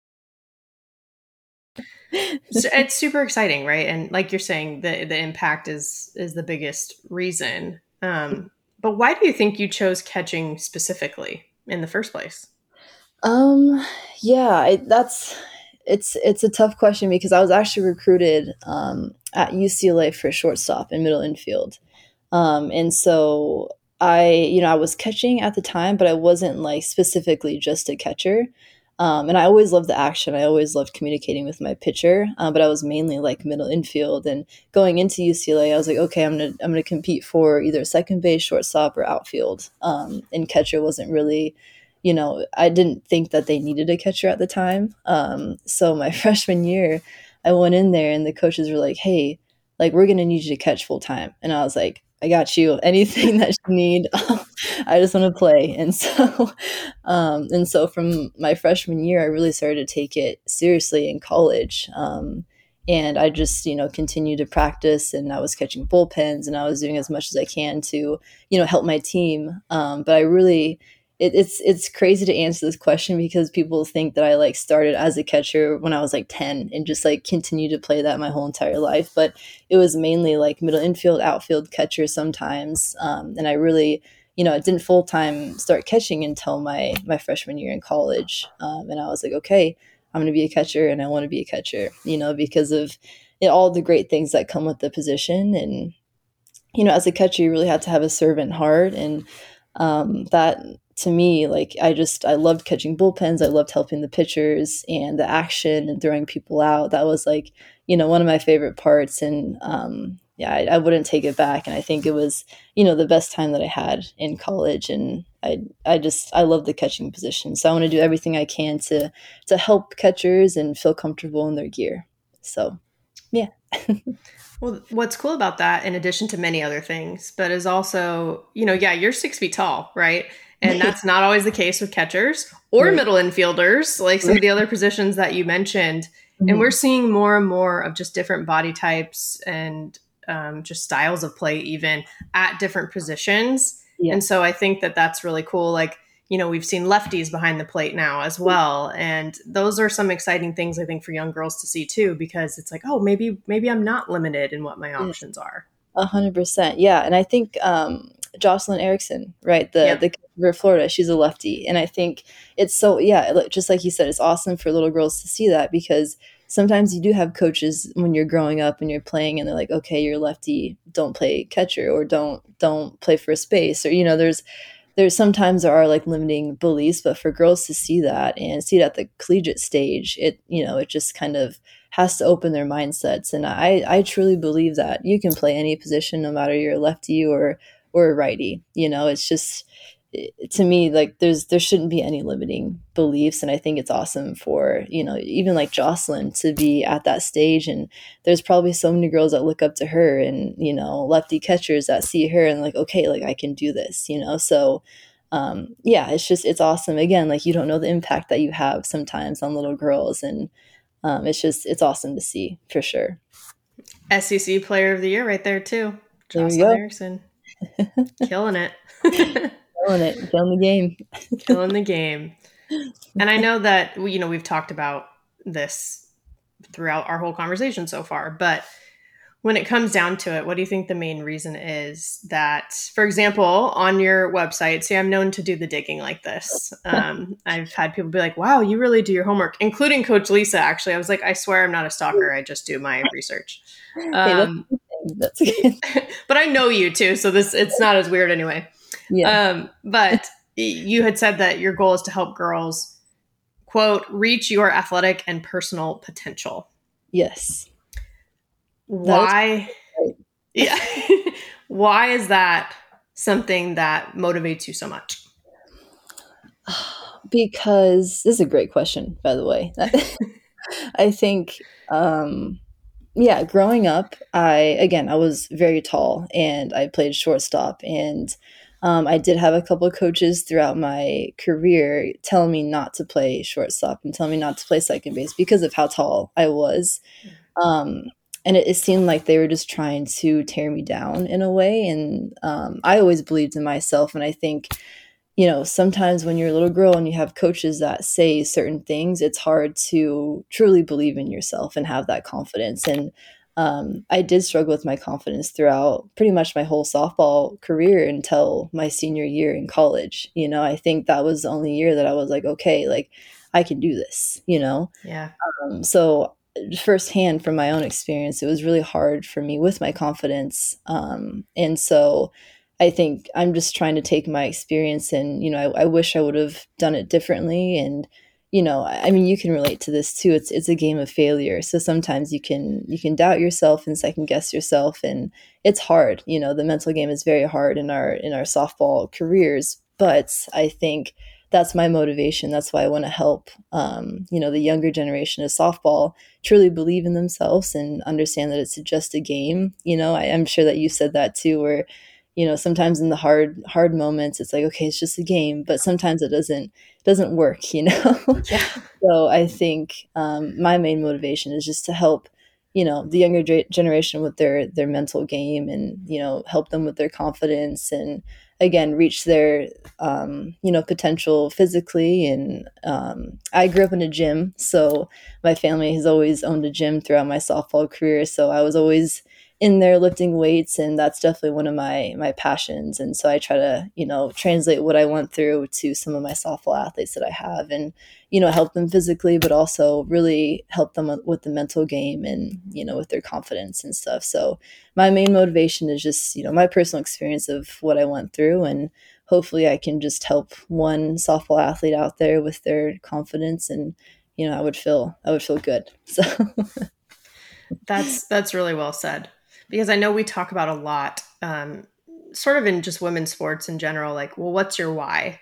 So it's super exciting, right? And like you're saying, the impact is the biggest reason. But why do you think you chose catching specifically in the first place? It's a tough question because I was actually recruited at UCLA for shortstop and middle infield. And so I was catching at the time, but I wasn't like specifically just a catcher. And I always loved the action. I always loved communicating with my pitcher, but I was mainly like middle infield. And going into UCLA, I was like, okay, I'm gonna compete for either second base, shortstop, or outfield. And catcher wasn't really, I didn't think that they needed a catcher at the time. So my freshman year, I went in there and the coaches were like, hey, like, we're going to need you to catch full time. And I was like, I got you. Anything that you need. I just want to play. And so from my freshman year, I really started to take it seriously in college. And I just, continued to practice, and I was catching bullpens, and I was doing as much as I can to, help my team. But I really, it's crazy to answer this question because people think that I like started as a catcher when I was like 10 and just like continued to play that my whole entire life. But it was mainly like middle infield, outfield, catcher sometimes. And I really, I didn't full time start catching until my freshman year in college. And I was like, okay, I'm going to be a catcher, and I want to be a catcher, because of all the great things that come with the position. And, as a catcher, you really have to have a servant heart. And that to me, like, I loved catching bullpens. I loved helping the pitchers and the action and throwing people out. That was like, one of my favorite parts. And I wouldn't take it back. And I think it was, the best time that I had in college. And I love the catching position. So I want to do everything I can to help catchers and feel comfortable in their gear. So, yeah. Well, what's cool about that, in addition to many other things, but is also, you're 6 feet tall, right? And that's not always the case with catchers or middle infielders, like some of the other positions that you mentioned. Mm-hmm. And we're seeing more and more of just different body types and just styles of play, even at different positions. Yeah. And so I think that that's really cool. Like, we've seen lefties behind the plate now as well. And those are some exciting things, I think, for young girls to see too, because it's like, oh, maybe I'm not limited in what my options are. 100%. Yeah. And I think Jocelyn Erickson, right? The for Florida, she's a lefty. And I think it's so, just like you said, it's awesome for little girls to see that, because sometimes you do have coaches when you're growing up and you're playing and they're like, okay, you're lefty, don't play catcher, or don't play first base. Or, there's sometimes there are like limiting beliefs, but for girls to see that and see it at the collegiate stage, it just kind of has to open their mindsets. And I truly believe that you can play any position, no matter you're a lefty or a righty. It's just, to me, like there shouldn't be any limiting beliefs. And I think it's awesome for, even like Jocelyn to be at that stage. And there's probably so many girls that look up to her, and, lefty catchers that see her and like, okay, like I can do this, so it's awesome. Again, like you don't know the impact that you have sometimes on little girls. And it's awesome to see, for sure. SEC Player of the Year right there too. Jocelyn Erickson. Killing it. Killing the game. And I know that we've talked about this throughout our whole conversation so far, but when it comes down to it, what do you think the main reason is that, for example, on your website, see, I'm known to do the digging like this. I've had people be like, wow, you really do your homework, including Coach Lisa. Actually, I was like, I swear I'm not a stalker. I just do my research. That's good. But I know you too, so it's not as weird anyway. Yeah. But you had said that your goal is to help girls, quote, reach your athletic and personal potential. Yes. Why? Yeah. Why is that something that motivates you so much? Because this is a great question, by the way. I think, growing up, I was very tall and I played shortstop, and I did have a couple of coaches throughout my career telling me not to play shortstop and telling me not to play second base because of how tall I was. And it seemed like they were just trying to tear me down in a way. And I always believed in myself. And I think, sometimes when you're a little girl and you have coaches that say certain things, it's hard to truly believe in yourself and have that confidence. And I did struggle with my confidence throughout pretty much my whole softball career until my senior year in college. I think that was the only year that I was like, okay, like I can do this, Yeah. So firsthand from my own experience, it was really hard for me with my confidence. And so I think I'm just trying to take my experience and, I wish I would have done it differently. And, you can relate to this too. It's a game of failure. So sometimes you can doubt yourself and second guess yourself. And it's hard, the mental game is very hard in our softball careers. But I think that's my motivation. That's why I want to help, the younger generation of softball truly believe in themselves and understand that it's just a game. I'm sure that you said that too, where, sometimes in the hard moments, it's like, okay, it's just a game, but sometimes it doesn't work, Yeah. So I think my main motivation is just to help, the younger generation with their mental game, and help them with their confidence, and again reach their potential physically. And I grew up in a gym, so my family has always owned a gym throughout my softball career, so I was always in there lifting weights, and that's definitely one of my passions. And so I try to translate what I went through to some of my softball athletes that I have, and help them physically, but also really help them with the mental game, and with their confidence and stuff. So my main motivation is just my personal experience of what I went through, and hopefully I can just help one softball athlete out there with their confidence, and I would feel good. So That's really well said, because I know we talk about a lot, sort of in just women's sports in general, like, well, what's your why?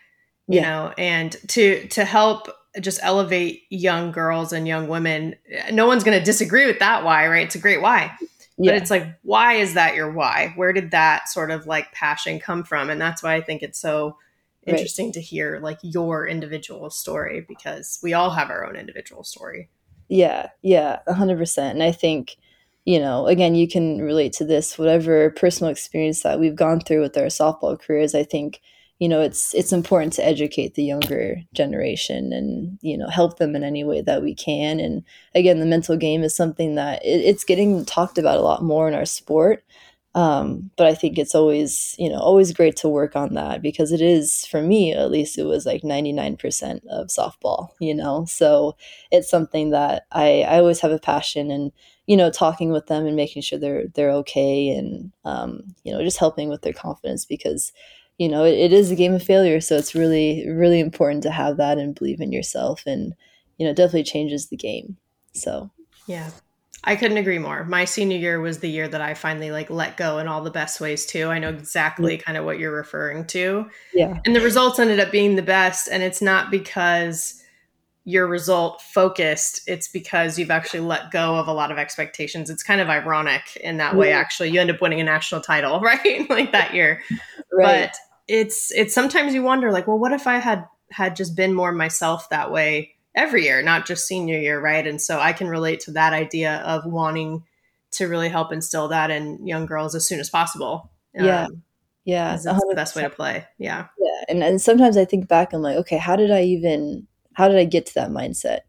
And to help just elevate young girls and young women, no one's going to disagree with that why, right? It's a great why. But it's like, why is that your why? Where did that sort of like passion come from? And that's why I think it's so interesting to hear like your individual story, because we all have our own individual story. Yeah, 100%. And I think, again, you can relate to this, whatever personal experience that we've gone through with our softball careers. I think, it's important to educate the younger generation, and, help them in any way that we can. And again, the mental game is something that it's getting talked about a lot more in our sport. But I think it's always, always great to work on that, because it is, for me, at least, it was like 99% of softball, so it's something that I always have a passion, and, talking with them and making sure they're okay, and, just helping with their confidence, because, it is a game of failure. So it's really, really important to have that and believe in yourself, and, it definitely changes the game. So, yeah. I couldn't agree more. My senior year was the year that I finally like let go in all the best ways too. I know exactly kind of what you're referring to. Yeah. And the results ended up being the best. And it's not because you're result focused. It's because you've actually let go of a lot of expectations. It's kind of ironic in that way, actually. You end up winning a national title, right? Like that year. Right. But it's sometimes you wonder like, well, what if I had just been more myself that way every year, not just senior year, right? And so I can relate to that idea of wanting to really help instill that in young girls as soon as possible. Yeah. That's the best way to play. Yeah. Yeah. And sometimes I think back, I'm like, okay, how did I get to that mindset?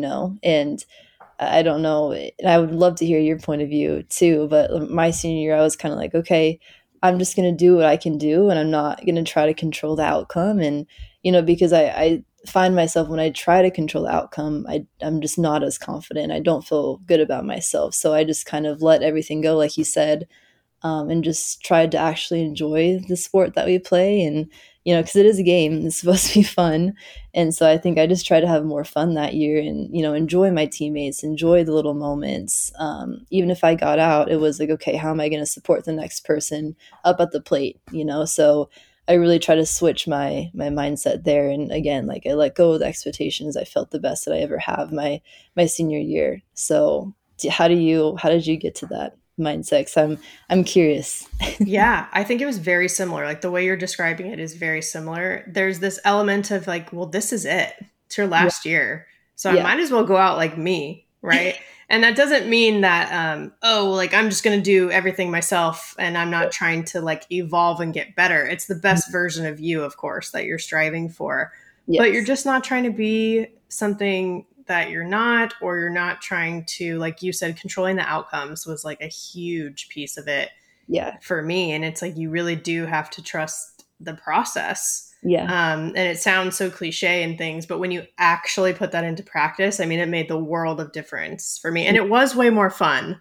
And I don't know. And I would love to hear your point of view too. But my senior year, I was kind of like, okay, I'm just going to do what I can do, and I'm not going to try to control the outcome. And, because I find myself, when I try to control the outcome, I'm just not as confident. I don't feel good about myself. So I just kind of let everything go, like you said, and just tried to actually enjoy the sport that we play. And, because it is a game, it's supposed to be fun. And so I think I just tried to have more fun that year, and, enjoy my teammates, enjoy the little moments. Even if I got out, it was like, okay, how am I going to support the next person up at the plate? So I really try to switch my mindset there. And again, like I let go of the expectations. I felt the best that I ever have my senior year. So how did you get to that mindset? 'Cause I'm curious. Yeah, I think it was very similar. Like the way you're describing it is very similar. There's this element of like, well, this is it. It's your last year. So I might as well go out like me. Right. And that doesn't mean that, like I'm just going to do everything myself and I'm not trying to like evolve and get better. It's the best version of you, of course, that you're striving for, but you're just not trying to be something that you're not, or you're not trying to, like you said, controlling the outcomes was like a huge piece of it for me. And it's like, you really do have to trust the process. And it sounds so cliche and things, but when you actually put that into practice, I mean, it made the world of difference for me. And it was way more fun,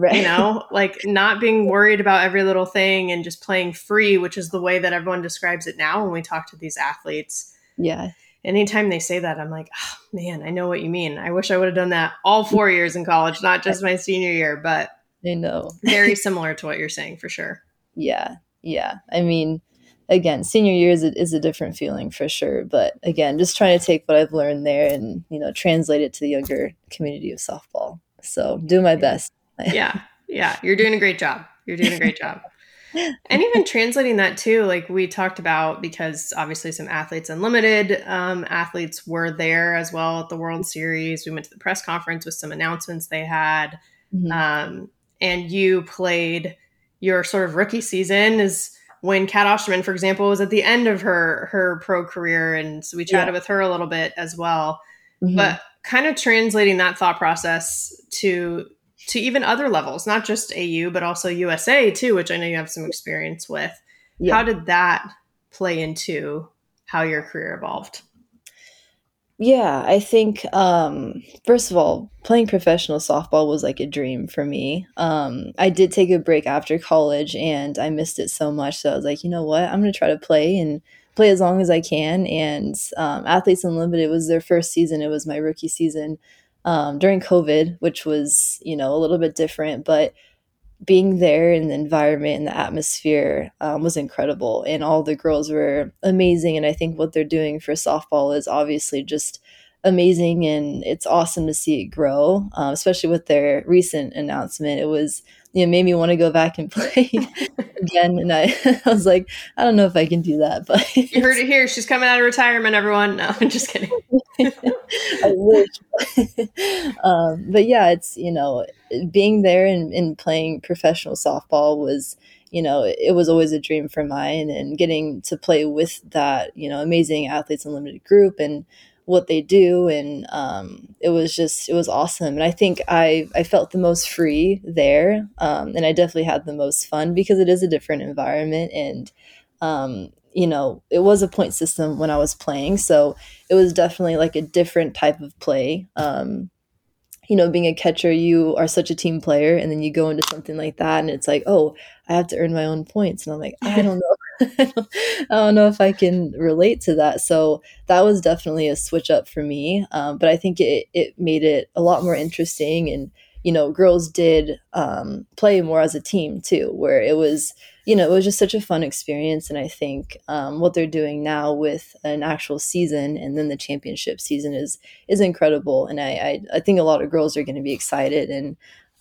like not being worried about every little thing and just playing free, which is the way that everyone describes it now when we talk to these athletes. Yeah. Anytime they say that, I'm like, oh, man, I know what you mean. I wish I would have done that all 4 years in college, not just my senior year, but I know. Very similar to what you're saying for sure. Yeah. I mean, again, senior year is a different feeling for sure. But again, just trying to take what I've learned there and, translate it to the younger community of softball. So do my best. Yeah. You're doing a great job. And even translating that too, like we talked about, because obviously some Athletes Unlimited athletes were there as well at the World Series. We went to the press conference with some announcements they had. Mhm. And you played your sort of rookie season is when Kat Osterman, for example, was at the end of her pro career. And so we Yeah. chatted with her a little bit as well. Mhm. But kind of translating that thought process to even other levels, not just AU, but also USA too, which I know you have some experience with. How Yeah. did that play into how your career evolved? Yeah, I think first of all, playing professional softball was like a dream for me. I did take a break after college and I missed it so much. So I was like, you know what? I'm going to try to play and play as long as I can. And Athletes Unlimited was their first season. It was my rookie season during COVID, which was, a little bit different, but being there in the environment and the atmosphere was incredible. And all the girls were amazing. And I think what they're doing for softball is obviously just amazing. And it's awesome to see it grow, especially with their recent announcement. It was, made me want to go back and play again. And I was like, I don't know if I can do that, but You heard it here. She's coming out of retirement, everyone. No, I'm just kidding. I wish. But yeah, it's, being there and playing professional softball was, it was always a dream for mine, and getting to play with that, amazing Athletes Unlimited group and what they do. And it was awesome. And I think I felt the most free there. And I definitely had the most fun because it is a different environment. And, it was a point system when I was playing. So it was definitely like a different type of play. Being a catcher, you are such a team player, and then you go into something like that, and it's like, oh, I have to earn my own points, and I'm like, I don't know, I don't know if I can relate to that. So that was definitely a switch up for me, but I think it made it a lot more interesting, and girls did play more as a team too, where it was it was just such a fun experience. And I think what they're doing now with an actual season and then the championship season is incredible. And I think a lot of girls are going to be excited. And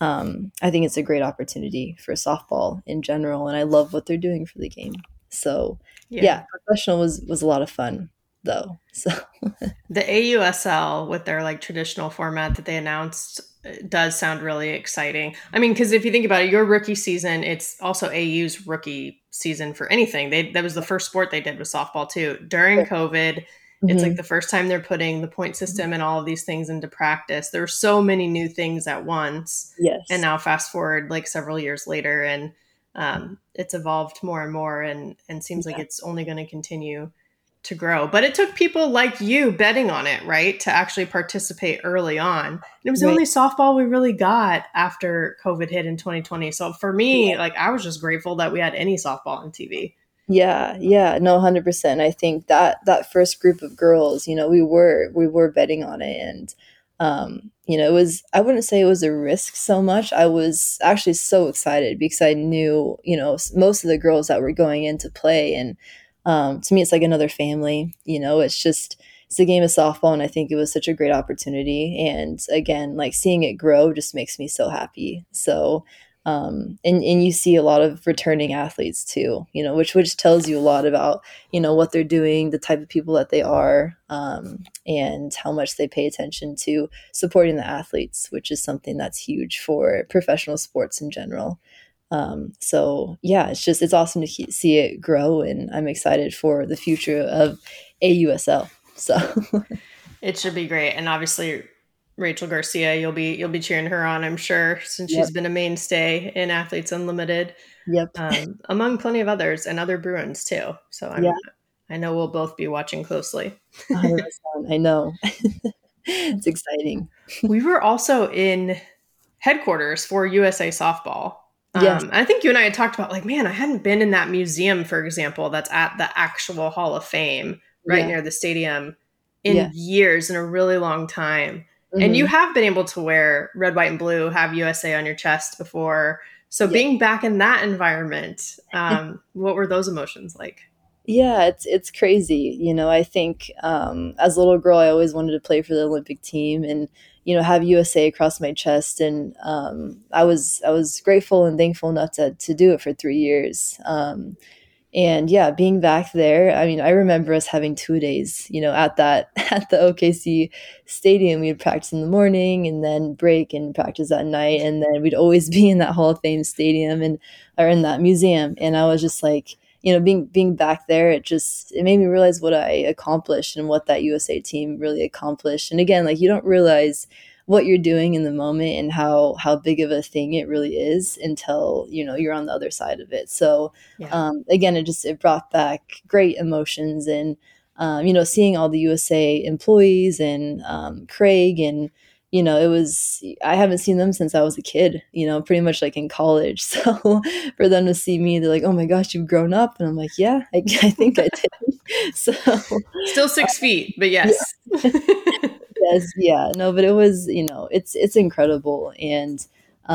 I think it's a great opportunity for softball in general. And I love what they're doing for the game. So yeah, professional was a lot of fun though. So the AUSL with their like traditional format that they announced does sound really exciting. I mean, because if you think about it, your rookie season, it's also AU's rookie season for anything. That was the first sport they did with softball too. During COVID, it's like the first time they're putting the point system and all of these things into practice. There are so many new things at once. Yes. And now fast forward like several years later, and it's evolved more and more, and seems like it's only going to continue to grow. But it took people like you betting on it, right, to actually participate early on. And it was the only softball we really got after COVID hit in 2020. So for me, like, I was just grateful that we had any softball on TV. Yeah, no, 100%. I think that first group of girls, we were betting on it. And it was, I wouldn't say it was a risk so much. I was actually so excited because I knew, most of the girls that were going in to play. And to me, it's like another family. It's a game of softball, and I think it was such a great opportunity. And again, like, seeing it grow just makes me so happy. So, and you see a lot of returning athletes too, which tells you a lot about, what they're doing, the type of people that they are, and how much they pay attention to supporting the athletes, which is something that's huge for professional sports in general. So yeah, it's awesome to see it grow, and I'm excited for the future of AUSL. So it should be great. And obviously Rachel Garcia, you'll be cheering her on, I'm sure, since she's been a mainstay in Athletes Unlimited. Yep. Among plenty of others, and other Bruins too. So I know we'll both be watching closely. 100%. I know. It's exciting. We were also in headquarters for USA Softball. Yes. I think you and I had talked about, like, man, I hadn't been in that museum, for example, that's at the actual Hall of Fame right near the stadium in years, in a really long time. And you have been able to wear red, white, and blue, have USA on your chest before. So being back in that environment, what were those emotions like? Yeah, it's crazy. I think as a little girl, I always wanted to play for the Olympic team and, have USA across my chest. And I was grateful and thankful enough to do it for 3 years. And yeah, being back there, I mean, I remember us having 2 days, at at the OKC stadium. We'd practice in the morning and then break and practice at night. And then we'd always be in that Hall of Fame stadium or in that museum. And I was just like, being back there, it made me realize what I accomplished and what that USA team really accomplished. And again, like, you don't realize what you're doing in the moment and how big of a thing it really is until you're on the other side of it. So again, it brought back great emotions. And seeing all the USA employees and Craig, and I haven't seen them since I was a kid, pretty much like in college. So for them to see me, they're like, oh my gosh, you've grown up. And I'm like, yeah, I think I did. So still 6 feet, but yes. Yes, yeah, no, but it was, it's incredible. And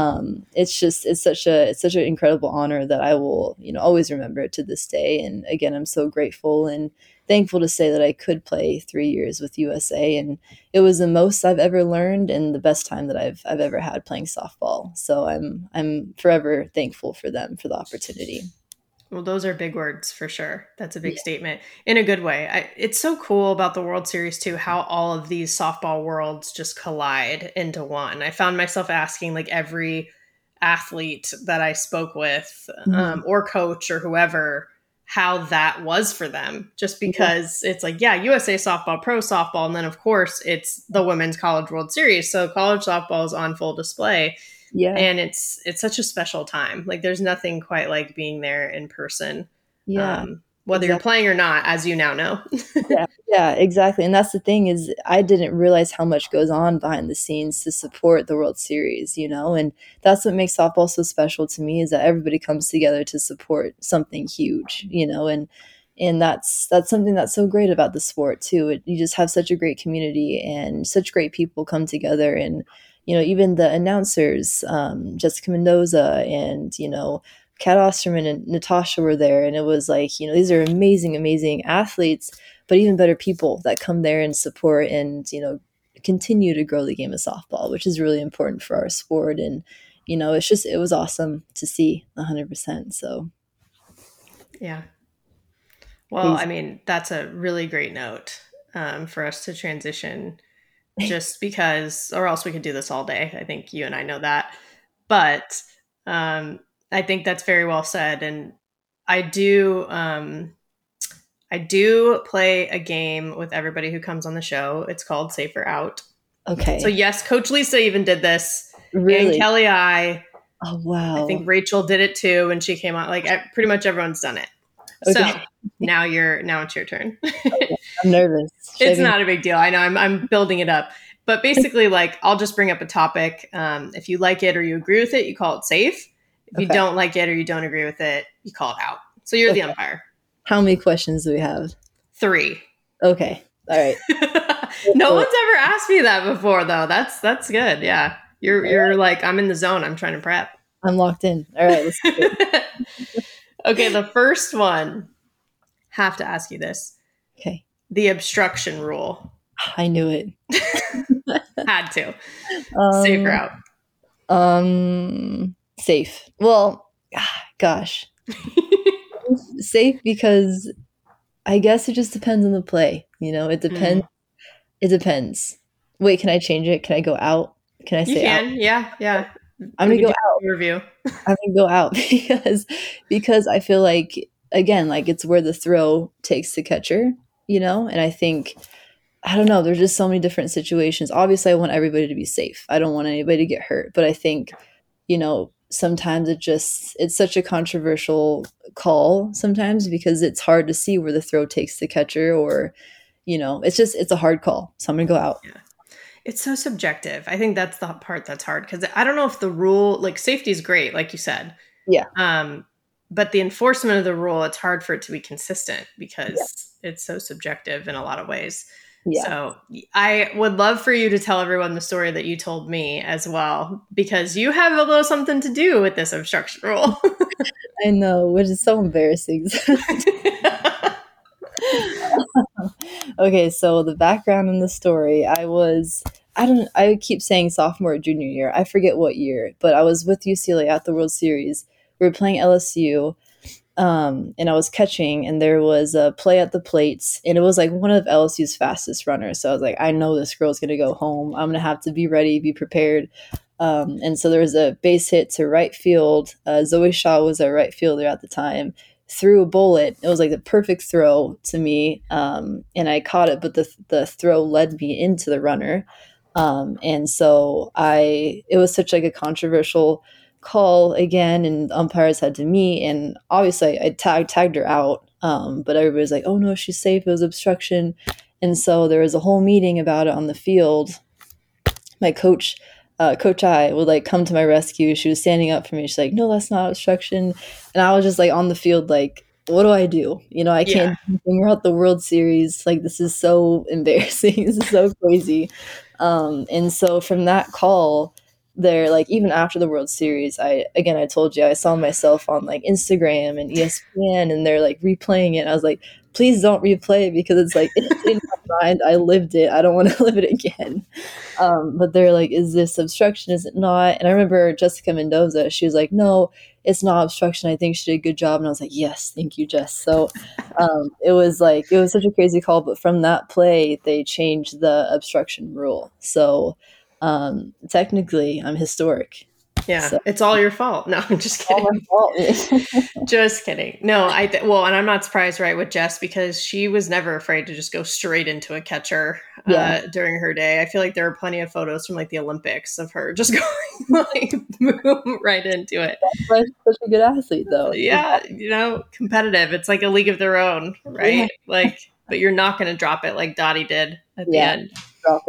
it's such an incredible honor that I will, always remember it to this day. And again, I'm so grateful and thankful to say that I could play 3 years with USA, and it was the most I've ever learned and the best time that I've ever had playing softball. So I'm forever thankful for them for the opportunity. Well, those are big words for sure. That's a big statement in a good way. It's so cool about the World Series too, how all of these softball worlds just collide into one. I found myself asking like every athlete that I spoke with or coach or whoever, how that was for them, just because it's like, yeah, USA softball, pro softball. And then of course it's the Women's College World Series. So college softball is on full display. Yeah. And it's such a special time. Like there's nothing quite like being there in person. Yeah. Whether you're playing or not, as you now know. Yeah, exactly. And that's the thing is I didn't realize how much goes on behind the scenes to support the World Series, and that's what makes softball so special to me, is that everybody comes together to support something huge, and that's something that's so great about the sport too. You just have such a great community and such great people come together. And even the announcers, Jessica Mendoza and, Kat Osterman and Natasha were there. And it was like, these are amazing, amazing athletes, but even better people that come there and support and, continue to grow the game of softball, which is really important for our sport. And, it was awesome to see 100%. So. Yeah. Well, I mean, that's a really great note for us to transition, just because, or else we could do this all day. I think you and I know that, but I think that's very well said. And I do play a game with everybody who comes on the show. It's called Safer Out. Okay. So yes, Coach Lisa even did this. Really? And Kelly Oh, wow. I think Rachel did it too when she came on. Like pretty much everyone's done it. Okay. So now it's your turn. Okay. I'm nervous. It's not a big deal. I know I'm building it up. But basically, like, I'll just bring up a topic. If you like it or you agree with it, you call it safe. If you don't like it or you don't agree with it, you call it out. So you're the umpire. How many questions do we have? 3. Okay. All right. No one's ever asked me that before, though. That's good. Yeah. You're like, I'm in the zone. I'm trying to prep. I'm locked in. All right. Let's do it. Okay. The first one, have to ask you this. Okay. The obstruction rule. I knew it. Had to. Safe route. Safe. Well, gosh. Safe because I guess it just depends on the play. It depends. It depends. Wait, can I change it? Can I go out? Can I say out? Yeah. I'm going to go out. Review. I'm going to go out because I feel like, again, like it's where the throw takes the catcher, and I think, I don't know, there's just so many different situations. Obviously, I want everybody to be safe. I don't want anybody to get hurt. But I think, sometimes it's such a controversial call sometimes because it's hard to see where the throw takes the catcher or, it's a hard call. So I'm going to go out. Yeah. It's so subjective. I think that's the part that's hard because I don't know if the rule, like safety is great, like you said. Yeah. But the enforcement of the rule, it's hard for it to be consistent because it's so subjective in a lot of ways. Yeah. So I would love for you to tell everyone the story that you told me as well, because you have a little something to do with this obstruction rule. I know, which is so embarrassing. Okay, so the background in the story, I keep saying sophomore or junior year. I forget what year, but I was with UCLA at the World Series. We were playing LSU. and I was catching, and there was a play at the plates, and it was like one of LSU's fastest runners. So I was like, I know this girl's gonna go home. I'm gonna have to be ready, be prepared. And so there was a base hit to right field. Zoe Shaw was a right fielder at the time. Threw a bullet. It was like the perfect throw to me, and I caught it, but the throw led me into the runner, and so it was such like a controversial call again, and umpires had to meet, and obviously I tagged her out, but everybody was like, oh no, she's safe, it was obstruction. And so there was a whole meeting about it on the field. My coach I would like come to my rescue. She was standing up for me. She's like, no, that's not obstruction. And I was just like on the field, like, what do I do? I can't do anything. We're at the World Series. Like, this is so embarrassing. This is so crazy. And so from that call there, like even after the World Series, I told you, I saw myself on like Instagram and ESPN, and they're like replaying it. I was like, please don't replay it, because it's like, it's in my mind. I lived it. I don't want to live it again. But they're like, is this obstruction? Is it not? And I remember Jessica Mendoza, she was like, no, it's not obstruction. I think she did a good job. And I was like, yes, thank you, Jess. So it was such a crazy call. But from that play, they changed the obstruction rule. So technically, I'm historic. Yeah, So. It's all your fault. No, I'm just kidding. All my fault. Just kidding. No, and I'm not surprised, right, with Jess, because she was never afraid to just go straight into a catcher during her day. I feel like there are plenty of photos from like the Olympics of her just going like boom right into it. That's why she's such a good athlete, though. Yeah, competitive. It's like a league of their own, right? Yeah. Like, but you're not going to drop it like Dottie did at the end. Drop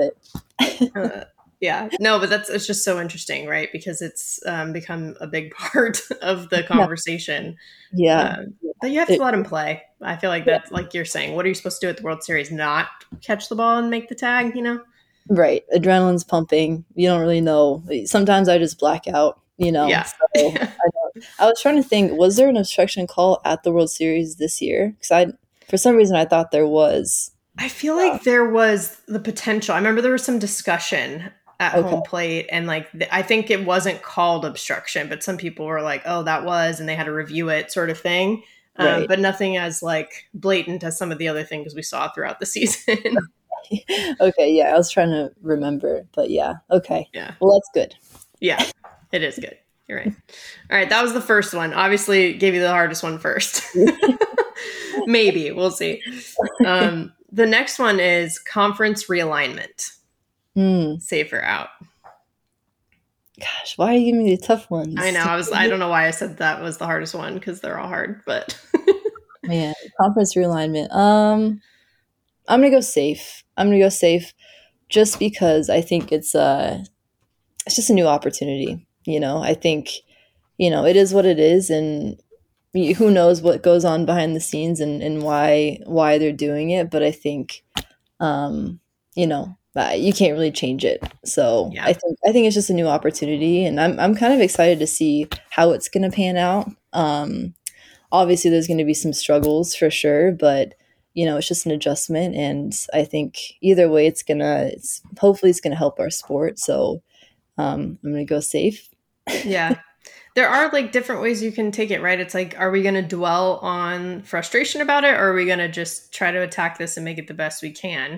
it. Yeah, no, but it's just so interesting, right? Because it's become a big part of the conversation. Yeah. But you have to let him play. I feel like that's like you're saying, what are you supposed to do at the World Series? Not catch the ball and make the tag, Right. Adrenaline's pumping. You don't really know. Sometimes I just black out, Yeah. So I was trying to think, was there an obstruction call at the World Series this year? Because for some reason, I thought there was. I feel like there was the potential. I remember there was some discussion at home plate, and like I think it wasn't called obstruction, but some people were like, oh, that was, and they had to review it, sort of thing. Right. But nothing as like blatant as some of the other things we saw throughout the season. Okay, yeah, I was trying to remember, but yeah, okay. Yeah. Well, that's good. Yeah, it is good. You're right. All right, that was the first one. Obviously, gave you the hardest one first. Maybe, we'll see. The next one is conference realignment. Safer out. Gosh, why are you giving me the tough ones? I know. I don't know why I said that was the hardest one, because they're all hard, but man, conference realignment. I'm gonna go safe. Just because I think it's just a new opportunity. I think, it is what it is, and who knows what goes on behind the scenes and why they're doing it. But I think, you can't really change it. So yeah. I think it's just a new opportunity, and I'm kind of excited to see how it's going to pan out. Obviously there's going to be some struggles for sure, but it's just an adjustment. And I think either way, hopefully it's going to help our sport. So I'm going to go safe. Yeah. There are like different ways you can take it, right? It's like, are we going to dwell on frustration about it, or are we going to just try to attack this and make it the best we can?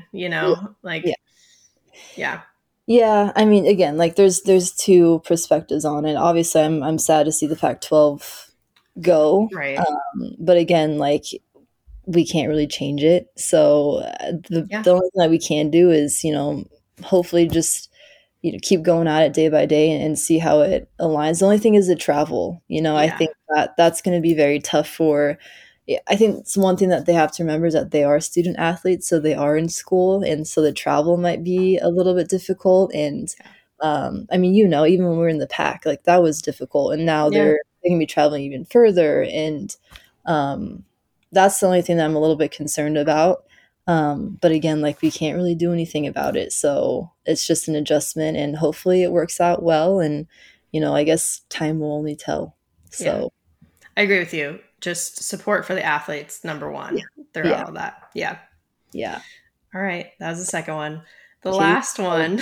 Yeah. I mean, again, like there's two perspectives on it. Obviously, I'm sad to see the Pac-12 go, right? But again, like we can't really change it. So the only thing that we can do is, hopefully just keep going at it day by day and see how it aligns. The only thing is the travel. I think that's going to be very tough for. I think it's one thing that they have to remember is that they are student athletes, so they are in school, and so the travel might be a little bit difficult. And I mean, even when we were in the Pac, like that was difficult, and now they're going to be traveling even further, and that's the only thing that I'm a little bit concerned about. But again, like we can't really do anything about it, so it's just an adjustment, and hopefully it works out well. And I guess time will only tell. So I agree with you. Just support for the athletes, number one, throughout all that. Yeah. All right. That was the second one. The last one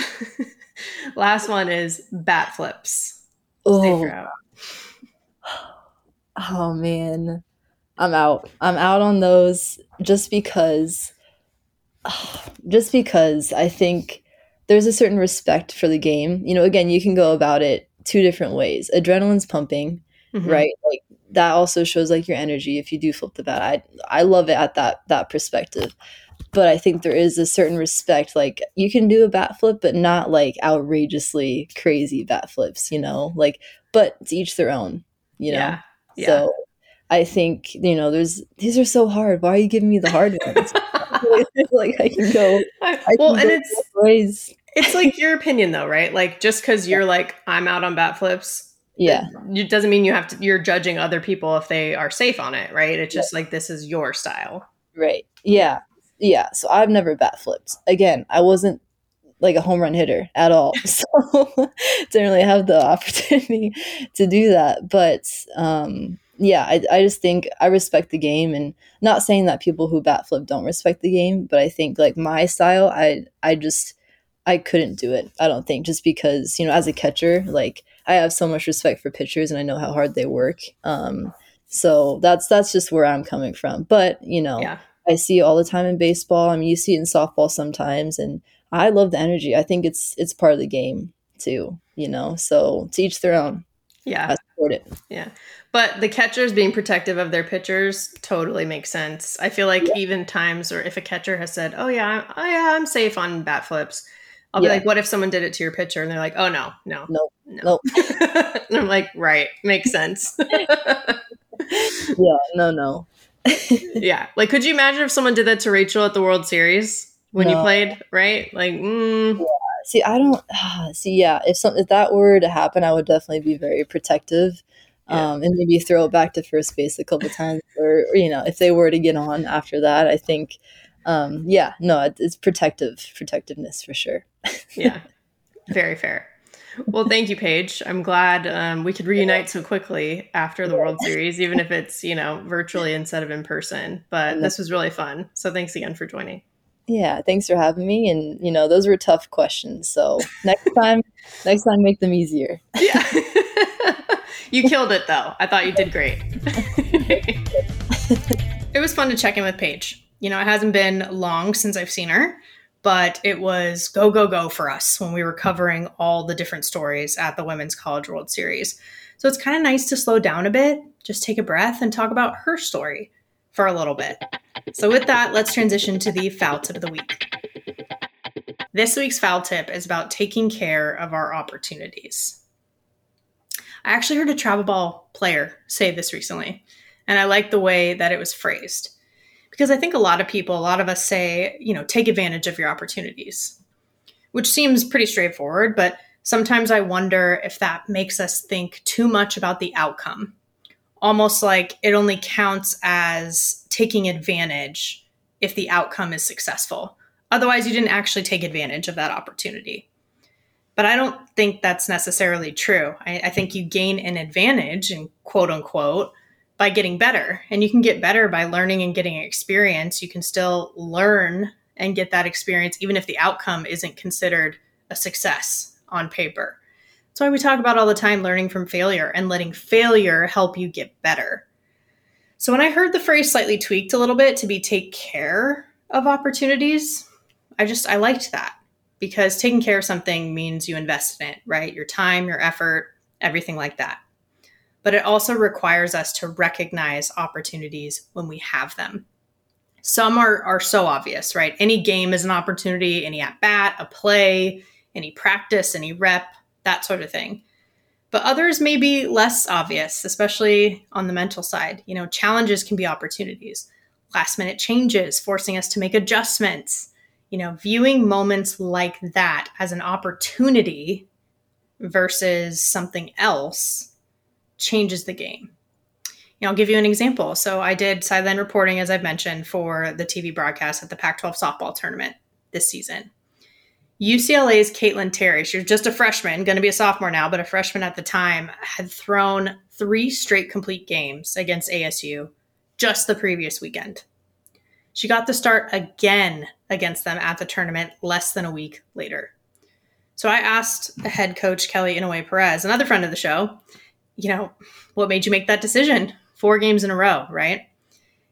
is bat flips. Oh man. I'm out. I'm out on those just because I think there's a certain respect for the game. You know, again, you can go about it two different ways. Adrenaline's pumping, right? Like that also shows like your energy if you do flip the bat. I love it at that perspective. But I think there is a certain respect. Like you can do a bat flip, but not like outrageously crazy bat flips, you know? Like, but to each their own, you know? Yeah. Yeah. So I think, you know, these are so hard. Why are you giving me the hard ones? Like I can go. Well, and both ways. it's like your opinion though, right? Like just because you're like, I'm out on bat flips. Yeah. It doesn't mean you're judging other people if they are safe on it, right? It's just like, this is your style. Right. Yeah. Yeah. So I've never bat flipped. Again, I wasn't like a home run hitter at all. So didn't really have the opportunity to do that. But yeah, I just think I respect the game, and not saying that people who bat flip don't respect the game, but I think like my style, I couldn't do it. I don't think, just because, you know, as a catcher, like I have so much respect for pitchers and I know how hard they work. So that's just where I'm coming from. But, you know, Yeah. I see it all the time in baseball. I mean, you see it in softball sometimes, and I love the energy. I think it's part of the game too, you know. So to each their own. Yeah. I support it. Yeah. But the catchers being protective of their pitchers totally makes sense. I feel like even times, or if a catcher has said, oh yeah, I'm safe on bat flips, I'll be like, what if someone did it to your pitcher? And they're like, oh no. Nope. And I'm like, right. Makes sense. Yeah, no. Yeah. Like, could you imagine if someone did that to Rachel at the World Series when you No. played, right? Like, See, I don't see. Yeah, if that were to happen, I would definitely be very protective, and maybe throw it back to first base a couple times, or you know, if they were to get on after that, I think, yeah, no, it's protectiveness for sure. yeah. Very fair. Well, thank you, Paige. I'm glad we could reunite so quickly after the World Series, even if it's, you know, virtually instead of in person. But this was really fun. So thanks again for joining. Yeah, thanks for having me. And you know, those were tough questions. So next time, make them easier. Yeah. You killed it, though. I thought you did great. It was fun to check in with Paige. You know, it hasn't been long since I've seen her, but it was go for us when we were covering all the different stories at the Women's College World Series. So it's kind of nice to slow down a bit, just take a breath and talk about her story for a little bit. So with that, let's transition to the foul tip of the week. This week's foul tip is about taking care of our opportunities. I actually heard a travel ball player say this recently, and I like the way that it was phrased. Because I think a lot of us say, you know, take advantage of your opportunities, which seems pretty straightforward, but sometimes I wonder if that makes us think too much about the outcome. Almost like it only counts as taking advantage if the outcome is successful. Otherwise, you didn't actually take advantage of that opportunity. But I don't think that's necessarily true. I think you gain an advantage, and quote unquote, by getting better. And you can get better by learning and getting experience. You can still learn and get that experience, even if the outcome isn't considered a success on paper. That's why we talk about all the time learning from failure and letting failure help you get better. So when I heard the phrase slightly tweaked a little bit to be take care of opportunities, I liked that, because taking care of something means you invest in it, right? Your time, your effort, everything like that. But it also requires us to recognize opportunities when we have them. Some are so obvious, right? Any game is an opportunity, any at-bat, a play, any practice, any rep, that sort of thing. But others may be less obvious, especially on the mental side. You know, challenges can be opportunities. Last-minute changes, forcing us to make adjustments. You know, viewing moments like that as an opportunity versus something else changes the game. You know, I'll give you an example. So I did sideline reporting, as I've mentioned, for the TV broadcast at the Pac-12 softball tournament this season. UCLA's Caitlin Terry, she was just a freshman, going to be a sophomore now, but a freshman at the time, had thrown 3 straight complete games against ASU just the previous weekend. She got the start again against them at the tournament less than a week later. So I asked the head coach, Kelly Inouye Perez, another friend of the show, you know, what made you make that decision? 4 games in a row, right?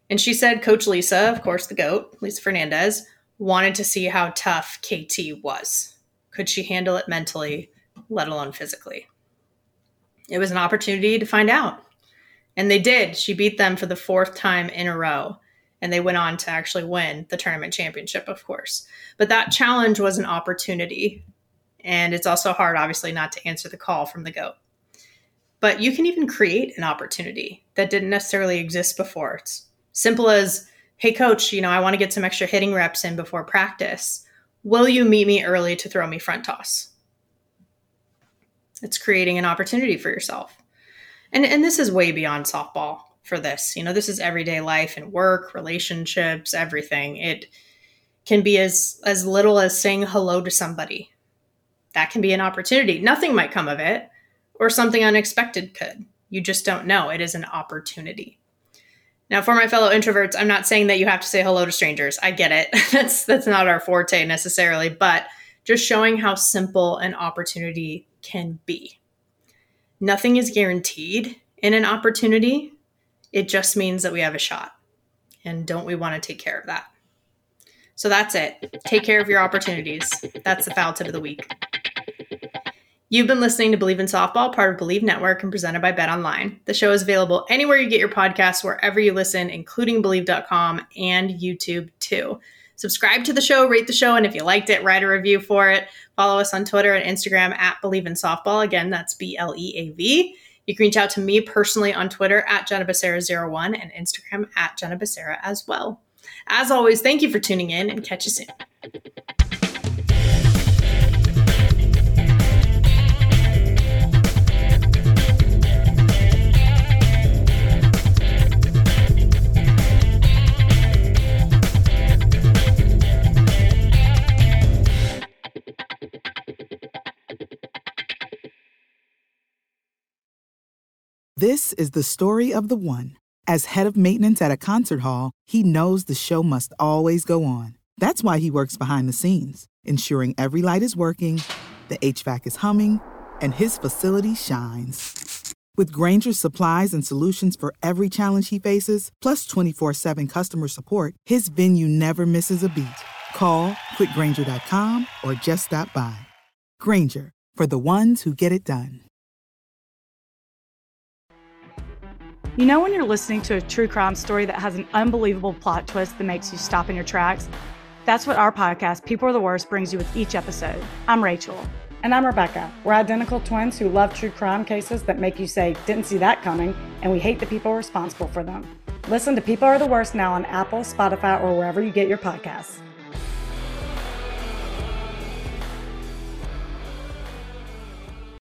And she said Coach Lisa, of course the GOAT, Lisa Fernandez, wanted to see how tough KT was. Could she handle it mentally, let alone physically? It was an opportunity to find out. And they did. She beat them for the 4th time in a row. And they went on to actually win the tournament championship, of course. But that challenge was an opportunity. And it's also hard, obviously, not to answer the call from the GOAT. But you can even create an opportunity that didn't necessarily exist before. It's simple as, hey, coach, I want to get some extra hitting reps in before practice. Will you meet me early to throw me front toss? It's creating an opportunity for yourself. And this is way beyond softball for this. This is everyday life and work, relationships, everything. It can be as little as saying hello to somebody. That can be an opportunity. Nothing might come of it, or something unexpected could. You just don't know. It is an opportunity. Now, for my fellow introverts, I'm not saying that you have to say hello to strangers. I get it. That's not our forte necessarily, but just showing how simple an opportunity can be. Nothing is guaranteed in an opportunity. It just means that we have a shot. And don't we want to take care of that? So that's it. Take care of your opportunities. That's the foul tip of the week. You've been listening to Believe in Softball, part of Believe Network and presented by BetOnline. The show is available anywhere you get your podcasts, wherever you listen, including Believe.com and YouTube too. Subscribe to the show, rate the show, and if you liked it, write a review for it. Follow us on Twitter and Instagram at Believe in Softball. Again, that's BLEAV. You can reach out to me personally on Twitter at JennaBecerra01 and Instagram at JennaBecerra as well. As always, thank you for tuning in and catch you soon. This is the story of the one. As head of maintenance at a concert hall, he knows the show must always go on. That's why he works behind the scenes, ensuring every light is working, the HVAC is humming, and his facility shines. With Grainger's supplies and solutions for every challenge he faces, plus 24/7 customer support, his venue never misses a beat. Call quickgrainger.com or just stop by. Grainger, for the ones who get it done. You know when you're listening to a true crime story that has an unbelievable plot twist that makes you stop in your tracks? That's what our podcast, People Are the Worst, brings you with each episode. I'm Rachel. And I'm Rebecca. We're identical twins who love true crime cases that make you say, didn't see that coming, and we hate the people responsible for them. Listen to People Are the Worst now on Apple, Spotify, or wherever you get your podcasts.